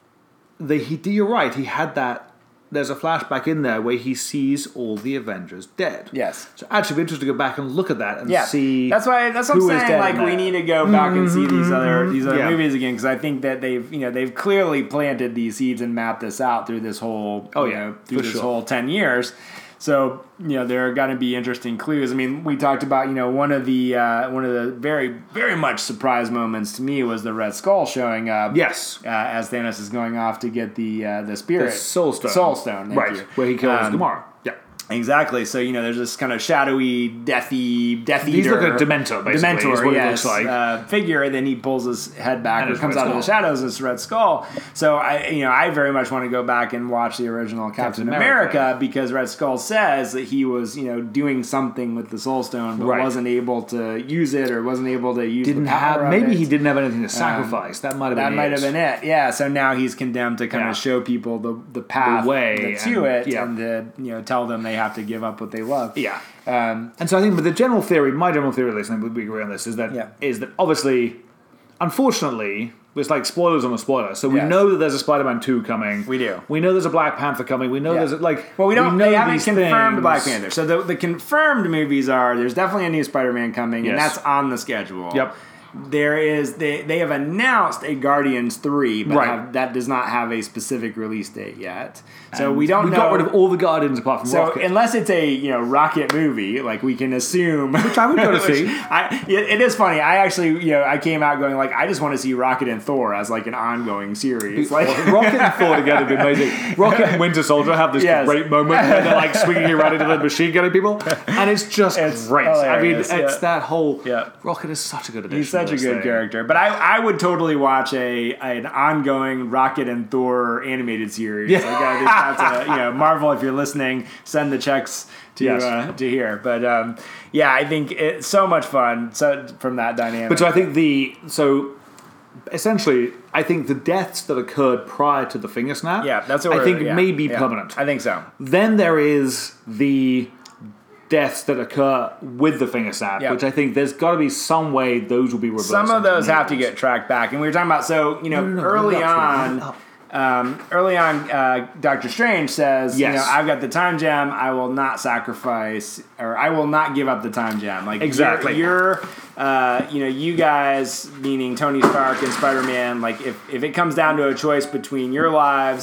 the he, you're right. He had that. There's a flashback in there where he sees all the Avengers dead. yes. So actually, it'd be interesting to go back and look at that and Yeah, see. that's why. That's what who I'm is saying. dead Like in we there. need to go back and see these other these other Yeah. movies again because I think that they've you know they've clearly planted these seeds and mapped this out through this whole Oh, you yeah, know, through for this sure. whole ten years. So you know there are going to be interesting clues. I mean, we talked about you know one of the uh, one of the very very much surprise moments to me was the Red Skull showing up. Yes. uh, as Thanos is going off to get the uh, the spirit The Soul Stone. Soul Stone, thank right, you. where he kills Um, Gamora. Yeah. Exactly. So you know, there's this kind of shadowy, deathy, Death Eater. He's like a Dementor, basically, Dementor, is what he yes, looks like. uh, figure, and then he pulls his head back And and it's comes Red out of the Skull. shadows as Red Skull. So I, you know, I very much want to go back and watch the original Captain, Captain America. America. because Red Skull says that he was, you know, doing something with the Soul Stone, but Right. wasn't able to use it or wasn't able to use Didn't the power have. of Maybe it. he didn't have anything to sacrifice. that might have That been. might it. have been it, yeah. So now he's condemned to kind Yeah. of show people the the path The way to and- it, yeah. and to you know tell them they have to give up what they love. Yeah. Um, And so I think, but the general theory, my general theory, at least, and we agree on this, is that Yeah. is that obviously, unfortunately, it's like spoilers on a spoiler. So we Yes. know that there's a Spider-Man two coming. We do. We know there's a Black Panther coming. We know Yeah. there's a, like. well, we don't. know they haven't these confirmed things. Black Panther. So the the confirmed movies are there's definitely a new Spider-Man coming, and Yes. that's on the schedule. Yep. There is they they have announced a Guardians three, but Right. have, that does not have a specific release date yet. So And we don't We know. got rid of all the Guardians apart from so Rocket. unless it's a you know Rocket movie, like we can assume, which I would go to see. I, it it is funny. I actually you know I came out going like I just want to see Rocket and Thor as like an ongoing series. Like Rocket and Thor together would be amazing. Rocket and Winter Soldier have this Yes. great moment where they're like swinging around into the machine gunning people, and it's just It's great. I mean, hilarious, it's yeah. that whole. Yeah. Rocket is such a good addition. He's such to a this good thing. character, but I, I would totally watch a an ongoing Rocket and Thor animated series. Yeah. Like, I think that's a, you know Marvel, if you're listening, send the checks to Yes. uh, to here. But um, yeah, I think it's so much fun so, from that dynamic. But so I think the so essentially, I think the deaths that occurred prior to the finger snap, yeah, that's what I we're- think yeah, may be yeah. permanent. I think so. Then there is the deaths that occur with the finger snap, Yeah. which I think there's got to be some way those will be reversed. Some of into those new have to ones. get tracked back, and we were talking about so you know No, no, no, early roll it up, on. roll it up. Um, early on, uh, Doctor Strange says, Yes. "You know, I've got the time gem. I will not sacrifice, or I will not give up the time gem." Like Exactly. you're, you're uh, you know, you guys, meaning Tony Stark and Spider Man. Like if if it comes down to a choice between your lives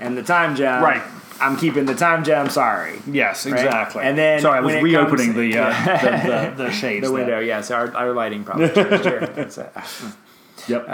and the time gem. Right. I'm keeping the time gem. Sorry. Yes, Right? exactly. And then sorry, I was when it reopening comes- the, uh, the, the the shades. the window. there. Yes, our, our lighting probably changed here. It's, uh, Yep.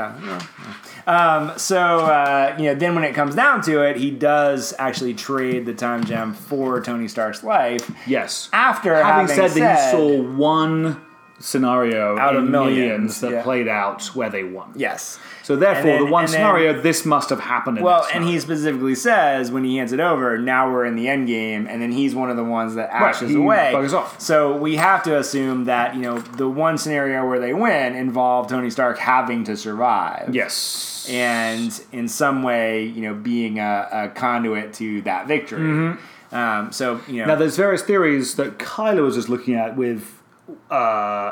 Um, so, uh, you know, then when it comes down to it, he does actually trade the time gem for Tony Stark's life. Yes. After having, having said, said that he saw one scenario Out of in millions, millions that yeah. played out where they won. Yes. So therefore, And then- the one and then- scenario, this must have happened in Well, that and he scenario. specifically says when he hands it over, now we're in the end game, and then he's one of the ones that Right, ashes he away. buggers off. So we have to assume that, you know, the one scenario where they win involved Tony Stark having to survive. Yes. And in some way, you know, being a, a conduit to that victory. Mm-hmm. Um, so, you know. Now, there's various theories that Kylo was just looking at with uh,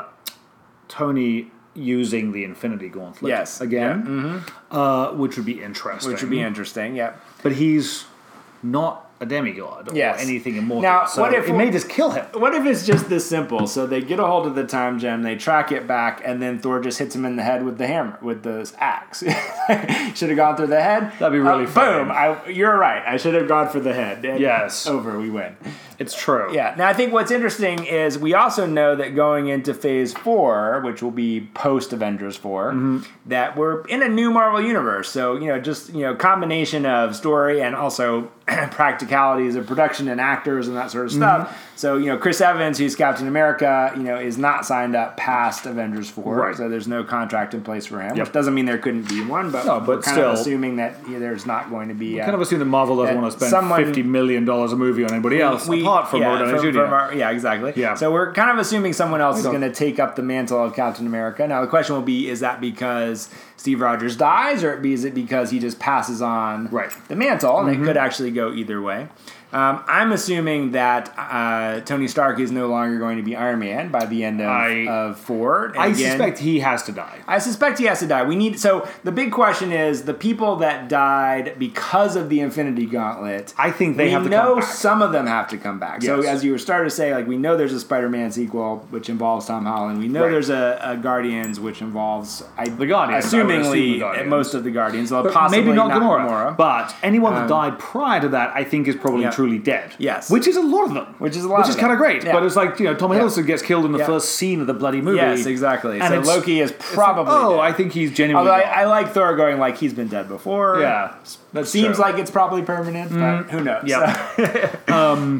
Tony using the Infinity Gauntlet Yes. again, Yeah. Mm-hmm. uh, which would be interesting. Which would be interesting, yep. But he's not a demigod or Yes. anything immortal. Now, so what if- it may just kill him? What if it's just this simple? So they get a hold of the time gem, they track it back, and then Thor just hits him in the head with the hammer, with the axe. Should have gone through the head. That'd be really uh, funny. Boom! I, you're right. I should have gone for the head. And Yes. Over. We win. It's true. Yeah. Now I think what's interesting is we also know that going into Phase Four, which will be post Avengers Four, Mm-hmm. that we're in a new Marvel universe. So you know, just you know, combination of story and also practicalities of production and actors and that sort of stuff. Mm-hmm. So you know, Chris Evans, who's Captain America, you know, is not signed up past Avengers Four, Right. so there's no contract in place for him. Yep. Which doesn't mean there couldn't be one, but, No, but we're kind still- of assuming that you know, there's not going to be. Uh, Kind of assume that Marvel doesn't that want to spend someone- fifty million dollars a movie on anybody else, we- apart from yeah, Robert Downey from- Junior from our- yeah, exactly. Yeah. So we're kind of assuming someone else We is don't- going to take up the mantle of Captain America. Now the question will be: is that because Steve Rogers dies, or is it because he just passes on Right. the mantle? And it could actually go either way. Um, I'm assuming that uh, Tony Stark is no longer going to be Iron Man by the end of, I- of four. And I again, suspect he has to die. I suspect he has to die. We need so the big question is the people that died because of the Infinity Gauntlet. I think they we have to know come back. some of them have to come back. So Yes. as you were starting to say, like we know there's a Spider-Man sequel which involves Tom Holland. We know Right. there's a, a Guardians which involves I, The Guardians, I would assume assumingly the Guardians. most of the Guardians, though But possibly maybe not, not Gamora. Gamora. But anyone that Um, died prior to that, I think, is probably yeah. truly dead. Yes. Which is a lot of them. Which is a lot Which of is them. kind of great. Yeah. But it's like, you know, Tom Yeah. Hiddleston gets killed in the Yeah. first scene of the bloody movie. Yes, exactly. And so it's- Loki is It's like, probably oh, dead. I think he's genuinely Although I, gone. I like Thor going like he's been dead before. Yeah, that's Seems true. like it's probably permanent, but who knows? Yep.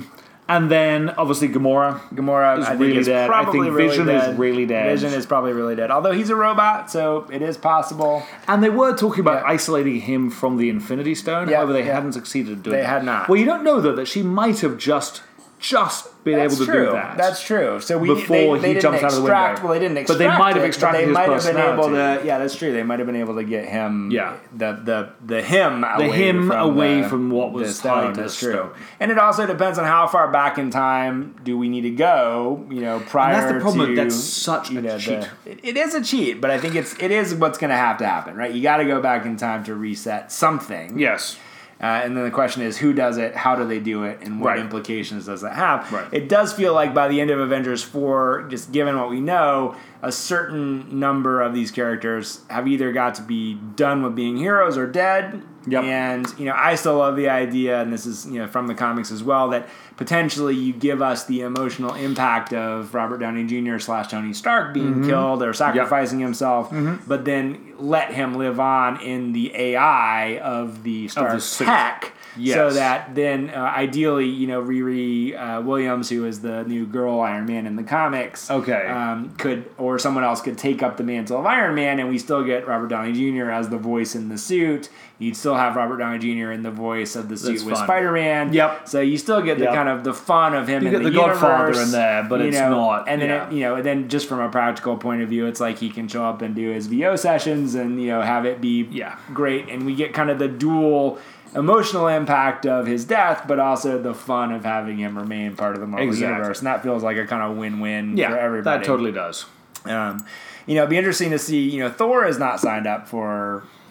And then, obviously, Gamora. Gamora, Is I think, really is dead. I probably think really Vision is dead. really dead. Vision is probably really dead. Although he's a robot, so it is possible. And they were talking about Yeah. isolating him from the Infinity Stone. Yeah, However, they yeah. hadn't succeeded in doing They that. had not. Well, you don't know, though, that she might have just just been That's able to true. do that. That's true. So we Before they, he they didn't jumps out of the extract, window. Well, they didn't But extract they might have it, extracted but they his might have been able to. personality. Yeah, that's true. They might have been able to get him. Yeah. The the the him The away him from away the- from what the was stone. tied to That's the true. stone. And it also depends on how far back in time do we need to go. You know, prior And that's the problem. to That's such you a know, the- cheat. it, it is a cheat, but I think it's it is what's going to have to happen, right? You got to go back in time to reset something. Yes. Uh, and then the question is, who does it? How do they do it? And what Right. implications does that have? Right. It does feel like by the end of Avengers four, just given what we know, a certain number of these characters have either got to be done with being heroes or dead. Yep. And, you know, I still love the idea, and this is, you know, from the comics as well, that potentially you give us the emotional impact of Robert Downey Junior slash Tony Stark being Mm-hmm. killed or sacrificing himself, but then let him live on in the A I of the Stark suit. tech. Yes. So that then, uh, ideally, you know, Riri uh, Williams, who is the new girl Iron Man in the comics, Okay. um, could or someone else could take up the mantle of Iron Man, and we still get Robert Downey Junior as the voice in the suit. You'd still have Robert Downey Junior in the voice of the suit That's with fun. Spider-Man. Yep. So you still get the Yep. kind of the fun of him You in get the, the Godfather universe, in there, but you it's know, not- And then yeah. it, you know, and then just from a practical point of view, it's like he can show up and do his V O sessions and you know have it be Yeah. great, and we get kind of the dual emotional impact of his death, but also the fun of having him remain part of the Marvel Exactly. universe, and that feels like a kind of win-win Yeah, for everybody. that totally does. Um, you know, it'd be interesting to see. You know, Thor is not signed up for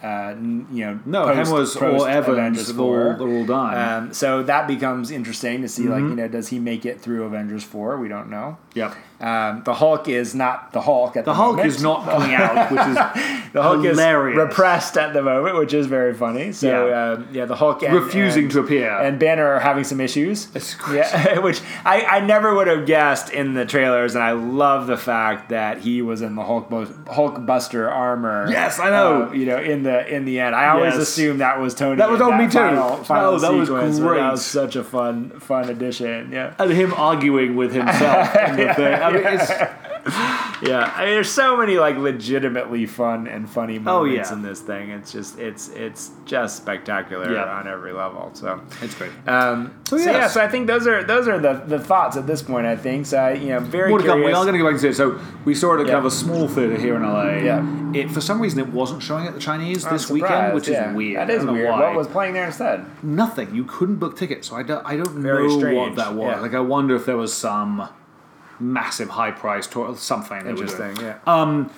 uh, n- you know, No, post, Hemsworth post or Evans, Avengers they're all, four. they're all done. Um, so that becomes interesting to see, Mm-hmm. like, you know, does he make it through Avengers four? We don't know. yep. Um, the Hulk is not the Hulk at the, The Hulk moment. is not coming out, which is the Hulk hilarious. is repressed at the moment, which is very funny. So Yeah. uh, yeah, the Hulk and, refusing and, to appear. and Banner are having some issues. It's crazy. Yeah, which I, I never would have guessed in the trailers, and I love the fact that he was in the Hulk Hulk Buster armor. Yes, I know. Uh, you know, in the in the end, I always Yes. assumed that was Tony. That was in on me too. Final, final No, that was sequence, but great. That was such a fun fun addition. Yeah. and him arguing with himself in the thing. I mean, it's, Yeah, I mean, there's so many like legitimately fun and funny moments Oh, yeah. in this thing. It's just, it's, it's just spectacular Yeah. on every level. So, it's great. um, so, yes. yeah, so I think those are those are the, the thoughts at this point. I think so. I, you know, very More to come. We curious. are going to go back and see it. So we saw it at Yeah. kind of a small theater here in L A. Yeah. It for some reason it wasn't showing at the Chinese I'm this weekend, surprised, which yeah. is weird. That I is don't know weird. why. What was playing there instead? Nothing. You couldn't book tickets, so I don't. I don't Very know strange. what that was. Yeah. Like I wonder if there was some massive high price tour or something. They were doing. Interesting. Yeah. Um,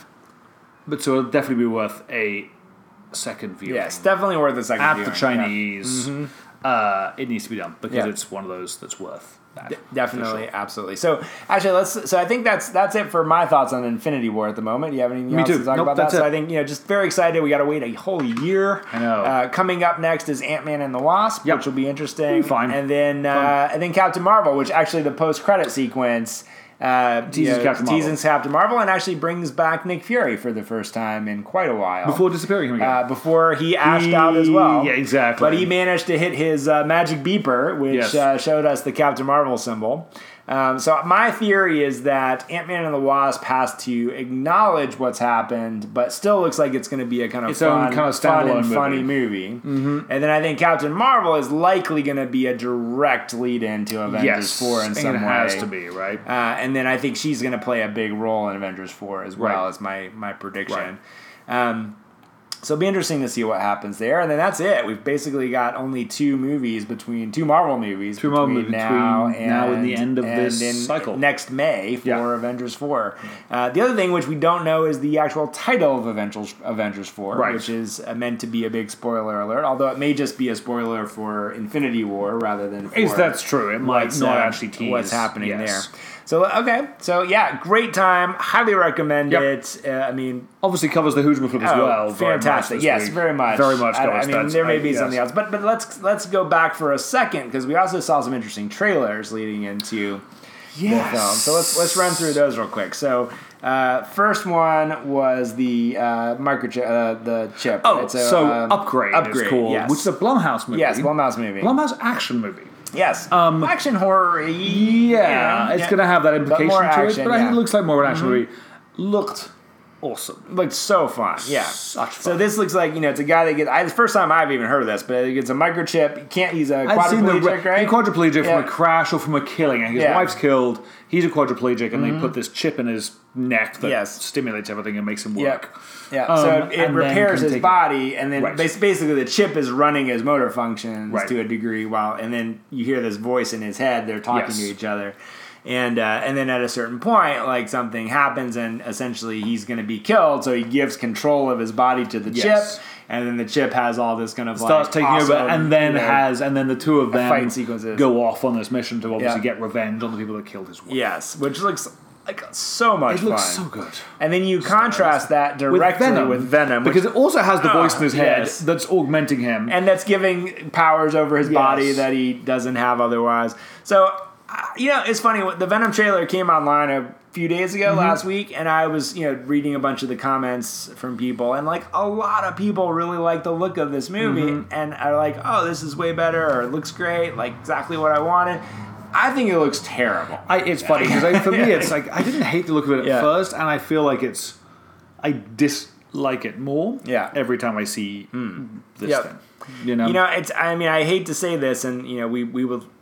but so it'll definitely be worth a second viewing. Yes, definitely worth a second At viewing. the Chinese, uh, it needs to be done because Yeah. it's one of those that's worth that. D- Definitely, absolutely. So actually, let's. So I think that's that's it for my thoughts on Infinity War at the moment. Do you have anything Me else too. to talk Nope, about that? that's So it. I think, you know, just very excited. We got to wait a whole year. I know. Uh, coming up next is Ant-Man and the Wasp, Yep. which will be interesting. Be fine. And then uh, and then Captain Marvel, which actually the post-credit sequence. Uh, Teases you know, Captain Marvel. teases Captain Marvel and actually brings back Nick Fury for the first time in quite a while. Before disappearing again. Uh, before he ashed out as well. Yeah, exactly. But he managed to hit his uh, magic beeper, which Yes. uh, showed us the Captain Marvel symbol. Um, so my theory is that Ant-Man and the Wasp has to acknowledge what's happened, but still looks like it's going to be a kind of Its own fun, kind of fun and standalone funny movie. Mm-hmm. And then I think Captain Marvel is likely going to be a direct lead-in to Avengers yes, four in I think some it way. has to be right. Uh, and then I think she's going to play a big role in Avengers four as well, Right. as my, my prediction. Um, so it'll be interesting to see what happens there. And then that's it. We've basically got only two movies between, two Marvel movies Two Marvel between movies now between and, now and the end of and this in cycle. next May for Yeah. Avengers four. Uh, the other thing which we don't know is the actual title of Avengers Avengers four, Right. which is uh, meant to be a big spoiler alert, although it may just be a spoiler for Infinity War rather than for If that's true, it might what's, not uh, actually tease what's happening yes. there. So okay, so yeah, great time. Highly recommend Yep. it. Uh, I mean, Obviously covers the Hoojman Club as oh, well. very much fantastic. this Yes, week. very much. Very much. I, covers I mean, that. there may I- be yes. something else, but but let's let's go back for a second because we also saw some interesting trailers leading into Yes. the film. So let's let's run through those real quick. So. Uh, first one was the uh, microchip, uh, the chip. Oh, right? so um, Upgrade, Upgrade, it's called, yes. which is a Blumhouse movie. Yes, Blumhouse movie. Blumhouse action movie. Yes, Um, action horror. Yeah, it's going to have that implication more to action, it, but I think yeah. it looks like more of an action movie. Looked awesome. Looked so fun, yeah. Such So fun. this looks like, you know, it's a guy that gets. I, it's the first time I've even heard of this, but he gets a microchip. He can't. He's a I've seen the quadriplegic, right? a quadriplegic Yeah. from a crash or from a killing. And his Yeah. wife's killed. He's a quadriplegic, and they put this chip in his neck that Yes. stimulates everything and makes him Yeah, work. yeah. Um, so it and then repairs can his take it. body, and then Right. bas- basically the chip is running his motor functions Right. to a degree. While and then you hear this voice in his head. They're talking Yes. to each other. And uh, and then at a certain point, like something happens, and essentially he's going to be killed. So he gives control of his body to the Yes. chip, and then the chip has all this kind of Starts like taking awesome, over, and then you know, has, and then the two of them fight sequences. go off on this mission to obviously Yeah. get revenge on the people that killed his wife. yes, which looks like so much It looks fun. so good. And then you contrast that directly with Venom, which- because it also has the Oh, voice in his head yes. that's augmenting him. and that's giving powers over his Yes. body that he doesn't have otherwise. So, uh, you know, it's funny. The Venom trailer came online a few days ago, Mm-hmm. last week, and I was, you know, reading a bunch of the comments from people, and like a lot of people really like the look of this movie, Mm-hmm. and are like, "Oh, this is way better," or "It looks great," like exactly what I wanted. I think it looks terrible. I, it's funny because for me, it's like I didn't hate the look of it at Yeah. first, and I feel like it's I dislike it more. Yeah. every time I see this Yep. thing, you know. You know, it's. I mean, I hate to say this, and you know, we we will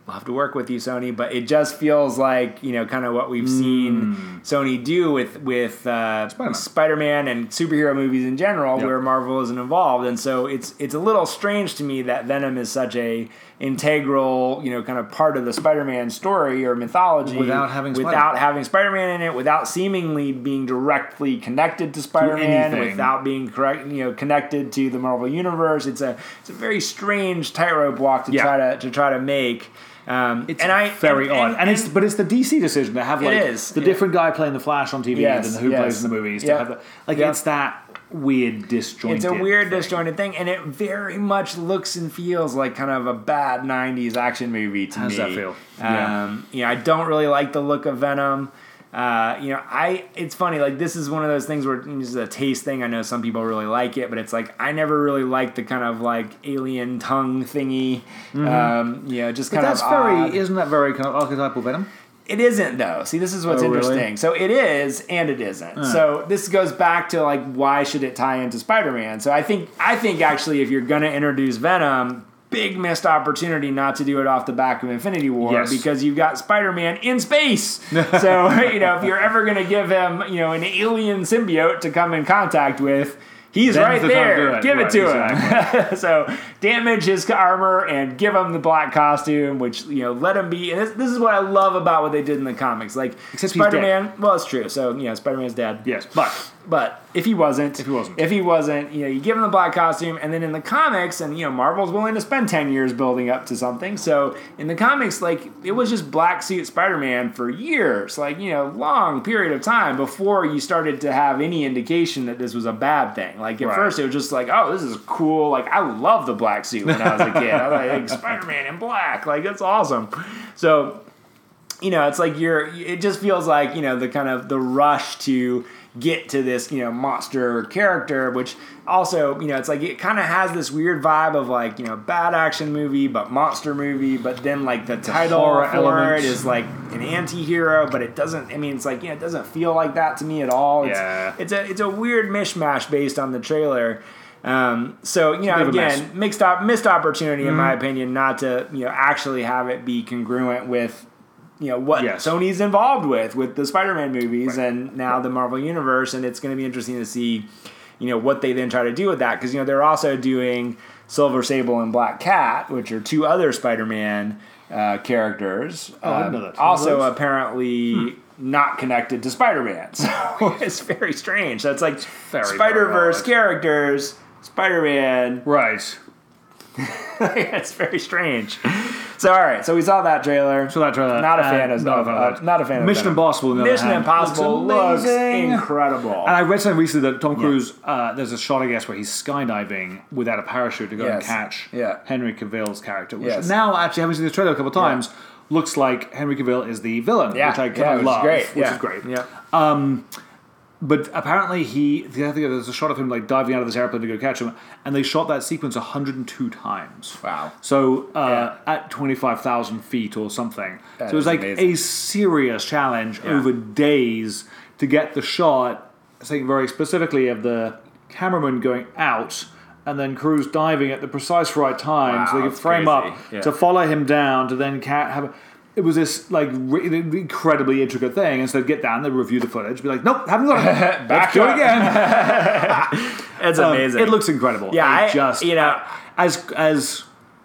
we'll have to work with you, Sony. But it just feels like, you know, kind of what we've mm. seen Sony do with with uh, Spider-Man. Spider-Man and superhero movies in general, yep. where Marvel isn't involved. And so it's it's a little strange to me that Venom is such a integral, you know, kind of part of the Spider-Man story or mythology without having without Spider-Man. having Spider-Man in it, without seemingly being directly connected to Spider-Man, without being correct, you know, connected to the Marvel universe. It's a it's a very strange tightrope walk to yeah. try to to try to make. Um, it's and I, very and, odd, and, and it's but it's the D C decision to have like it is, the yeah. different guy playing the Flash on T V yes, and who yes. plays in the movies. Yep. To have the, like yep. it's that weird disjointed. It's a weird thing. disjointed thing, and it very much looks and feels like kind of a bad nineties action movie to How me. How does that feel? Um, yeah, you know, I don't really like the look of Venom. Uh, you know, I it's funny, like this is one of those things where this is a taste thing. I know some people really like it, but it's like I never really liked the kind of like alien tongue thingy. Mm-hmm. Um, you know, just but kind that's of very odd. Isn't that very kind of archetypal Venom? It isn't though. See, this is what's oh, interesting. Really? So it is and it isn't. Uh. So this goes back to like why should it tie into Spider-Man? So I think I think actually if you're gonna introduce Venom, big missed opportunity not to do it off the back of Infinity War yes. because you've got Spider-Man in space. So, you know, if you're ever going to give him, you know, an alien symbiote to come in contact with, he's Ben's right the there. Give right, it to exactly. him. So damage his armor and give him the black costume, which, you know, let him be. And this, this is what I love about what they did in the comics. Like, Except Spider-Man, well, it's true. So, you know, Spider-Man's dead. Yes, but... But if he wasn't, if he wasn't, if he wasn't, you know, you give him the black costume, and then in the comics, and you know, Marvel's willing to spend ten years building up to something. So in the comics, like it was just black suit Spider-Man for years, like you know, long period of time before you started to have any indication that this was a bad thing. Like at right. first, it was just like, oh, this is cool. Like I love the black suit when I was a kid. I was like Spider-Man in black, like that's awesome. So you know, it's like you're. It just feels like you know the kind of the rush to get to this, you know, monster character, which also, you know, it's like it kind of has this weird vibe of like, you know, bad action movie, but monster movie, but then like the, the title for elements. It is like an anti-hero, but it doesn't, I mean, it's like, you know, it doesn't feel like that to me at all. It's, yeah. It's a, it's a weird mishmash based on the trailer. Um, so, you know, again, mixed up, missed opportunity, mm-hmm. in my opinion, not to, you know, actually have it be congruent with, you know, what yes. Sony's involved with, with the Spider-Man movies right. and now right. the Marvel Universe. And it's going to be interesting to see, you know, what they then try to do with that. Because, you know, they're also doing Silver Sable and Black Cat, which are two other Spider-Man uh, characters. Oh, um, I didn't know that. Also apparently hmm. not connected to Spider-Man. So it's very strange. So it's like very, Spider-Verse very characters, Spider-Man. Right. It's very strange. So all right, so we saw that trailer. Saw that trailer. Not a fan of. Not, uh, not a fan of. Mission Impossible. Mission hand, Impossible looks, looks incredible. And I read something recently that Tom Cruise. Yeah. Uh, there's a shot, I guess, where he's skydiving without a parachute to go yes. and catch yeah. Henry Cavill's character. Which yes. now, actually, having seen this trailer a couple of times, yeah. looks like Henry Cavill is the villain, yeah. which I kind yeah, of love, great. which yeah. is great. Yeah. Um, But apparently he, I think there's a shot of him like diving out of this airplane to go catch him, and they shot that sequence one hundred two times. Wow. So uh, yeah. at twenty-five thousand feet or something. That so it was like amazing. a serious challenge yeah. over days to get the shot, saying very specifically of the cameraman going out and then Cruise diving at the precise right time wow, so they could frame crazy. up yeah. to follow him down to then ca- have a... It was this like re- incredibly intricate thing, and so they'd get down, they'd review the footage, be like, "Nope, haven't got it. Back to it again." It's um, amazing. It looks incredible. Yeah, I, I just you know as as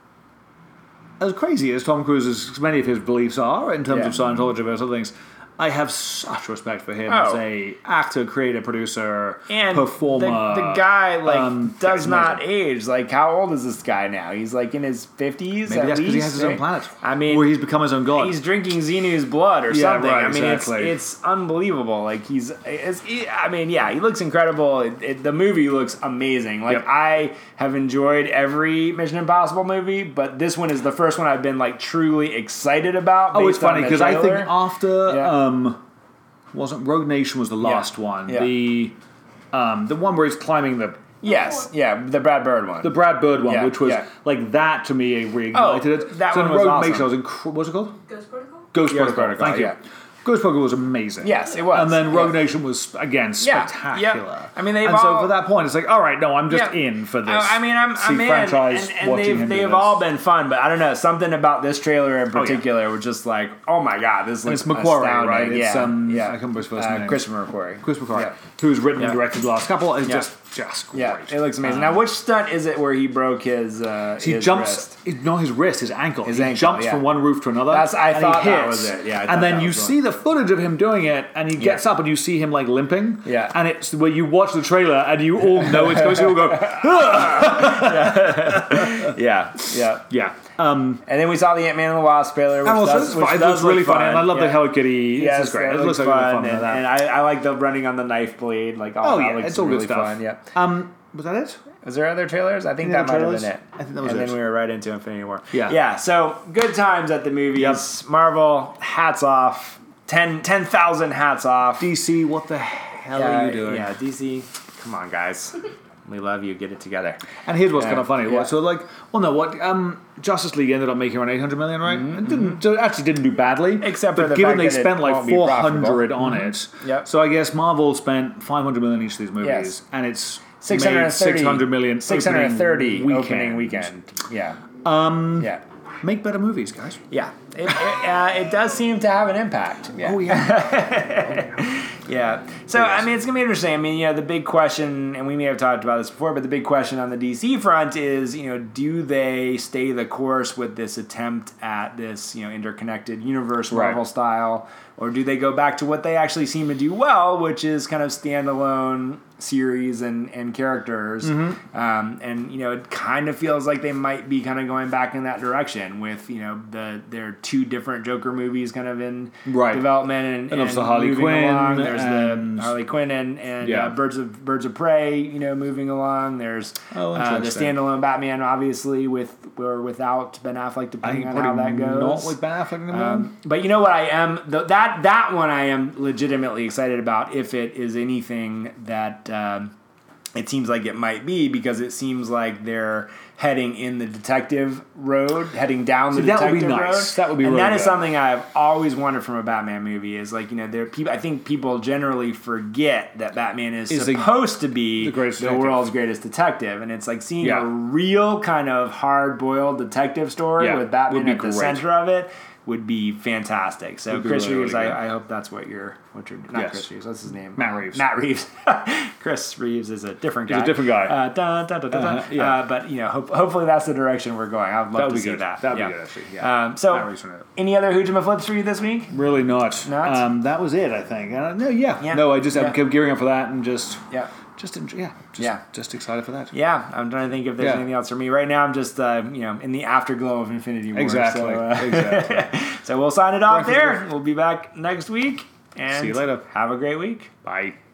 as crazy as Tom Cruise's many of his beliefs are in terms yeah. of Scientology and other things. I have such respect for him oh. as a actor, creator, producer, and performer. The, the guy like um, does not age. Like, how old is this guy now? He's like in his fifties. Maybe at that's because least. he has his own planet. I mean, where he's become his own god. He's drinking Xenu's blood or yeah, something. Right, I mean, exactly. it's it's unbelievable. Like he's, it's, I mean, yeah, he looks incredible. It, it, the movie looks amazing. Like yep. I have enjoyed every Mission Impossible movie, but this one is the first one I've been like truly excited about. Oh, it's funny because I think after. Yeah. Um, Wasn't Rogue Nation was the last yeah. one. Yeah. The um, the one where he's climbing the yes, yeah, the Brad Bird one. The Brad Bird one, yeah, which was yeah. like that to me reignited oh, it. That so one was Rogue awesome. Nation, I was inc- what's it called? Ghost Protocol? Ghost Ghost Protocol. Protocol. Thank you. Yeah. Ghost Poker was amazing. Yes, it was. And then Rogue Yeah. Nation was, again, Yeah, spectacular. yep. I mean, they've And all- so for that point, it's like, all right, no, I'm just Yeah. in for this. I mean, I'm, See I'm in, franchise and, and watching they've, him do they've this. all been fun, but I don't know, something about this trailer in yeah. particular was just like, oh my god, this And looks it's Macquarie, astounding. right? It's, yeah, um, yeah. I can't remember his first uh, name. Christopher McQuarrie. Chris McQuarrie, Yeah. who's written Yeah. and directed the last couple, is Yeah. just just great. Yeah, it looks amazing. now, which stunt is it where he broke his uh, He his jumps, wrist? it- not his wrist, his ankle. His he ankle, jumps yeah. from one roof to another. That's- I and thought he that hits, was it. Yeah, I thought and then that you was see the footage of him doing it, and he gets Yeah. up, and you see him like limping. Yeah. And it's where you watch the trailer, and you all know it's going to all go. Yeah, yeah. Yeah. Um, And then we saw the Ant-Man and the Wasp trailer, which and also, does, it's which fun. It does looks really look funny, and I love yeah. the Hello Kitty. Yes, This is great. that It looks like fun, really fun. and, with that. and I, I like the running on the knife blade. Like, all Oh that yeah, looks it's all really good stuff. fun. Yeah. Um, was that it? Was there other trailers? I think Any that other might trailers? have been it. I think that was and it. then we were right into Infinity War. Yeah. Yeah. So good times at the movies. Yep. Marvel, hats off. ten ten thousand hats off. D C, what the hell yeah, are you doing? Yeah, D C. Come on, guys. We love you. Get it together. And here's what's Yeah, kind of funny. yeah. So like, well, no, what um, Justice League ended up making around eight hundred million, right? It didn't. So it actually didn't do badly, Except for but the given fact they that it spent like won't be four hundred profitable. on it. Yep. So I guess Marvel spent five hundred million each of these movies, Yes. and it's six hundred made thirty six hundred million. six hundred thirty opening opening weekend. weekend. Yeah. Um. Yeah. Make better movies, guys. Yeah. It, it, uh, it does seem to have an impact. Yeah. Oh yeah. Yeah. So, Yes. I mean, it's going to be interesting. I mean, you know, the big question, and we may have talked about this before, but the big question on the D C front is, you know, do they stay the course with this attempt at this, you know, interconnected universe, Right. Marvel style, or do they go back to what they actually seem to do well, which is kind of standalone series and, and characters. Mm-hmm. Um, and, you know, it kind of feels like they might be kind of going back in that direction with, you know, the their two different Joker movies kind of in Right. development and, And also Harley moving Quinn along. There's and- the Harley Quinn and, and Yeah. uh, Birds of Birds of Prey, you know, moving along. There's Oh, uh, the interesting. standalone Batman, obviously, with or without Ben Affleck, I depending think on how probably that goes. not with Ben Affleck anymore. Um, but you know what I am th- that that one I am legitimately excited about if it is anything that um, it seems like it might be, because it seems like they're heading in the detective road, heading down the See, that would detective be road. nice. That would be and really that is good. something I've always wanted from a Batman movie. Is like, you know, there people. I think people generally forget that Batman is, Is the- supposed to be the greatest the detective. world's greatest detective, and it's like seeing Yeah. a real kind of hard-boiled detective story Yeah, with would Batman be at the great. center of it would be fantastic. So Would be Chris really, Reeves, really good. I, I hope that's what you're what you're not Yes. Chris Reeves. What's his name? Matt Reeves. Matt Reeves. Chris Reeves is a different guy. He's a different guy. Uh, dun, dun, dun, dun, dun. Uh-huh, yeah. Uh, but you know, hope, hopefully that's the direction we're going. I'd love That would to be see good. that. That would yeah. be good, actually. Yeah. Um, Matt so, Reeves from it. any other Hujima flips for you this week? Really not. Not? Um, that was it, I think. Uh, no, yeah. Yeah. No, I just Yeah. I'm kept gearing up for that and just Yeah. just enjoy, yeah, just, Yeah. just excited for that. Yeah, I'm trying to think if there's Yeah. anything else for me. Right now, I'm just, uh, you know, in the afterglow of Infinity War. Exactly. So, uh, Exactly. so we'll sign it off Breakfast there. with- We'll be back next week. And See you later. Have a great week. Bye.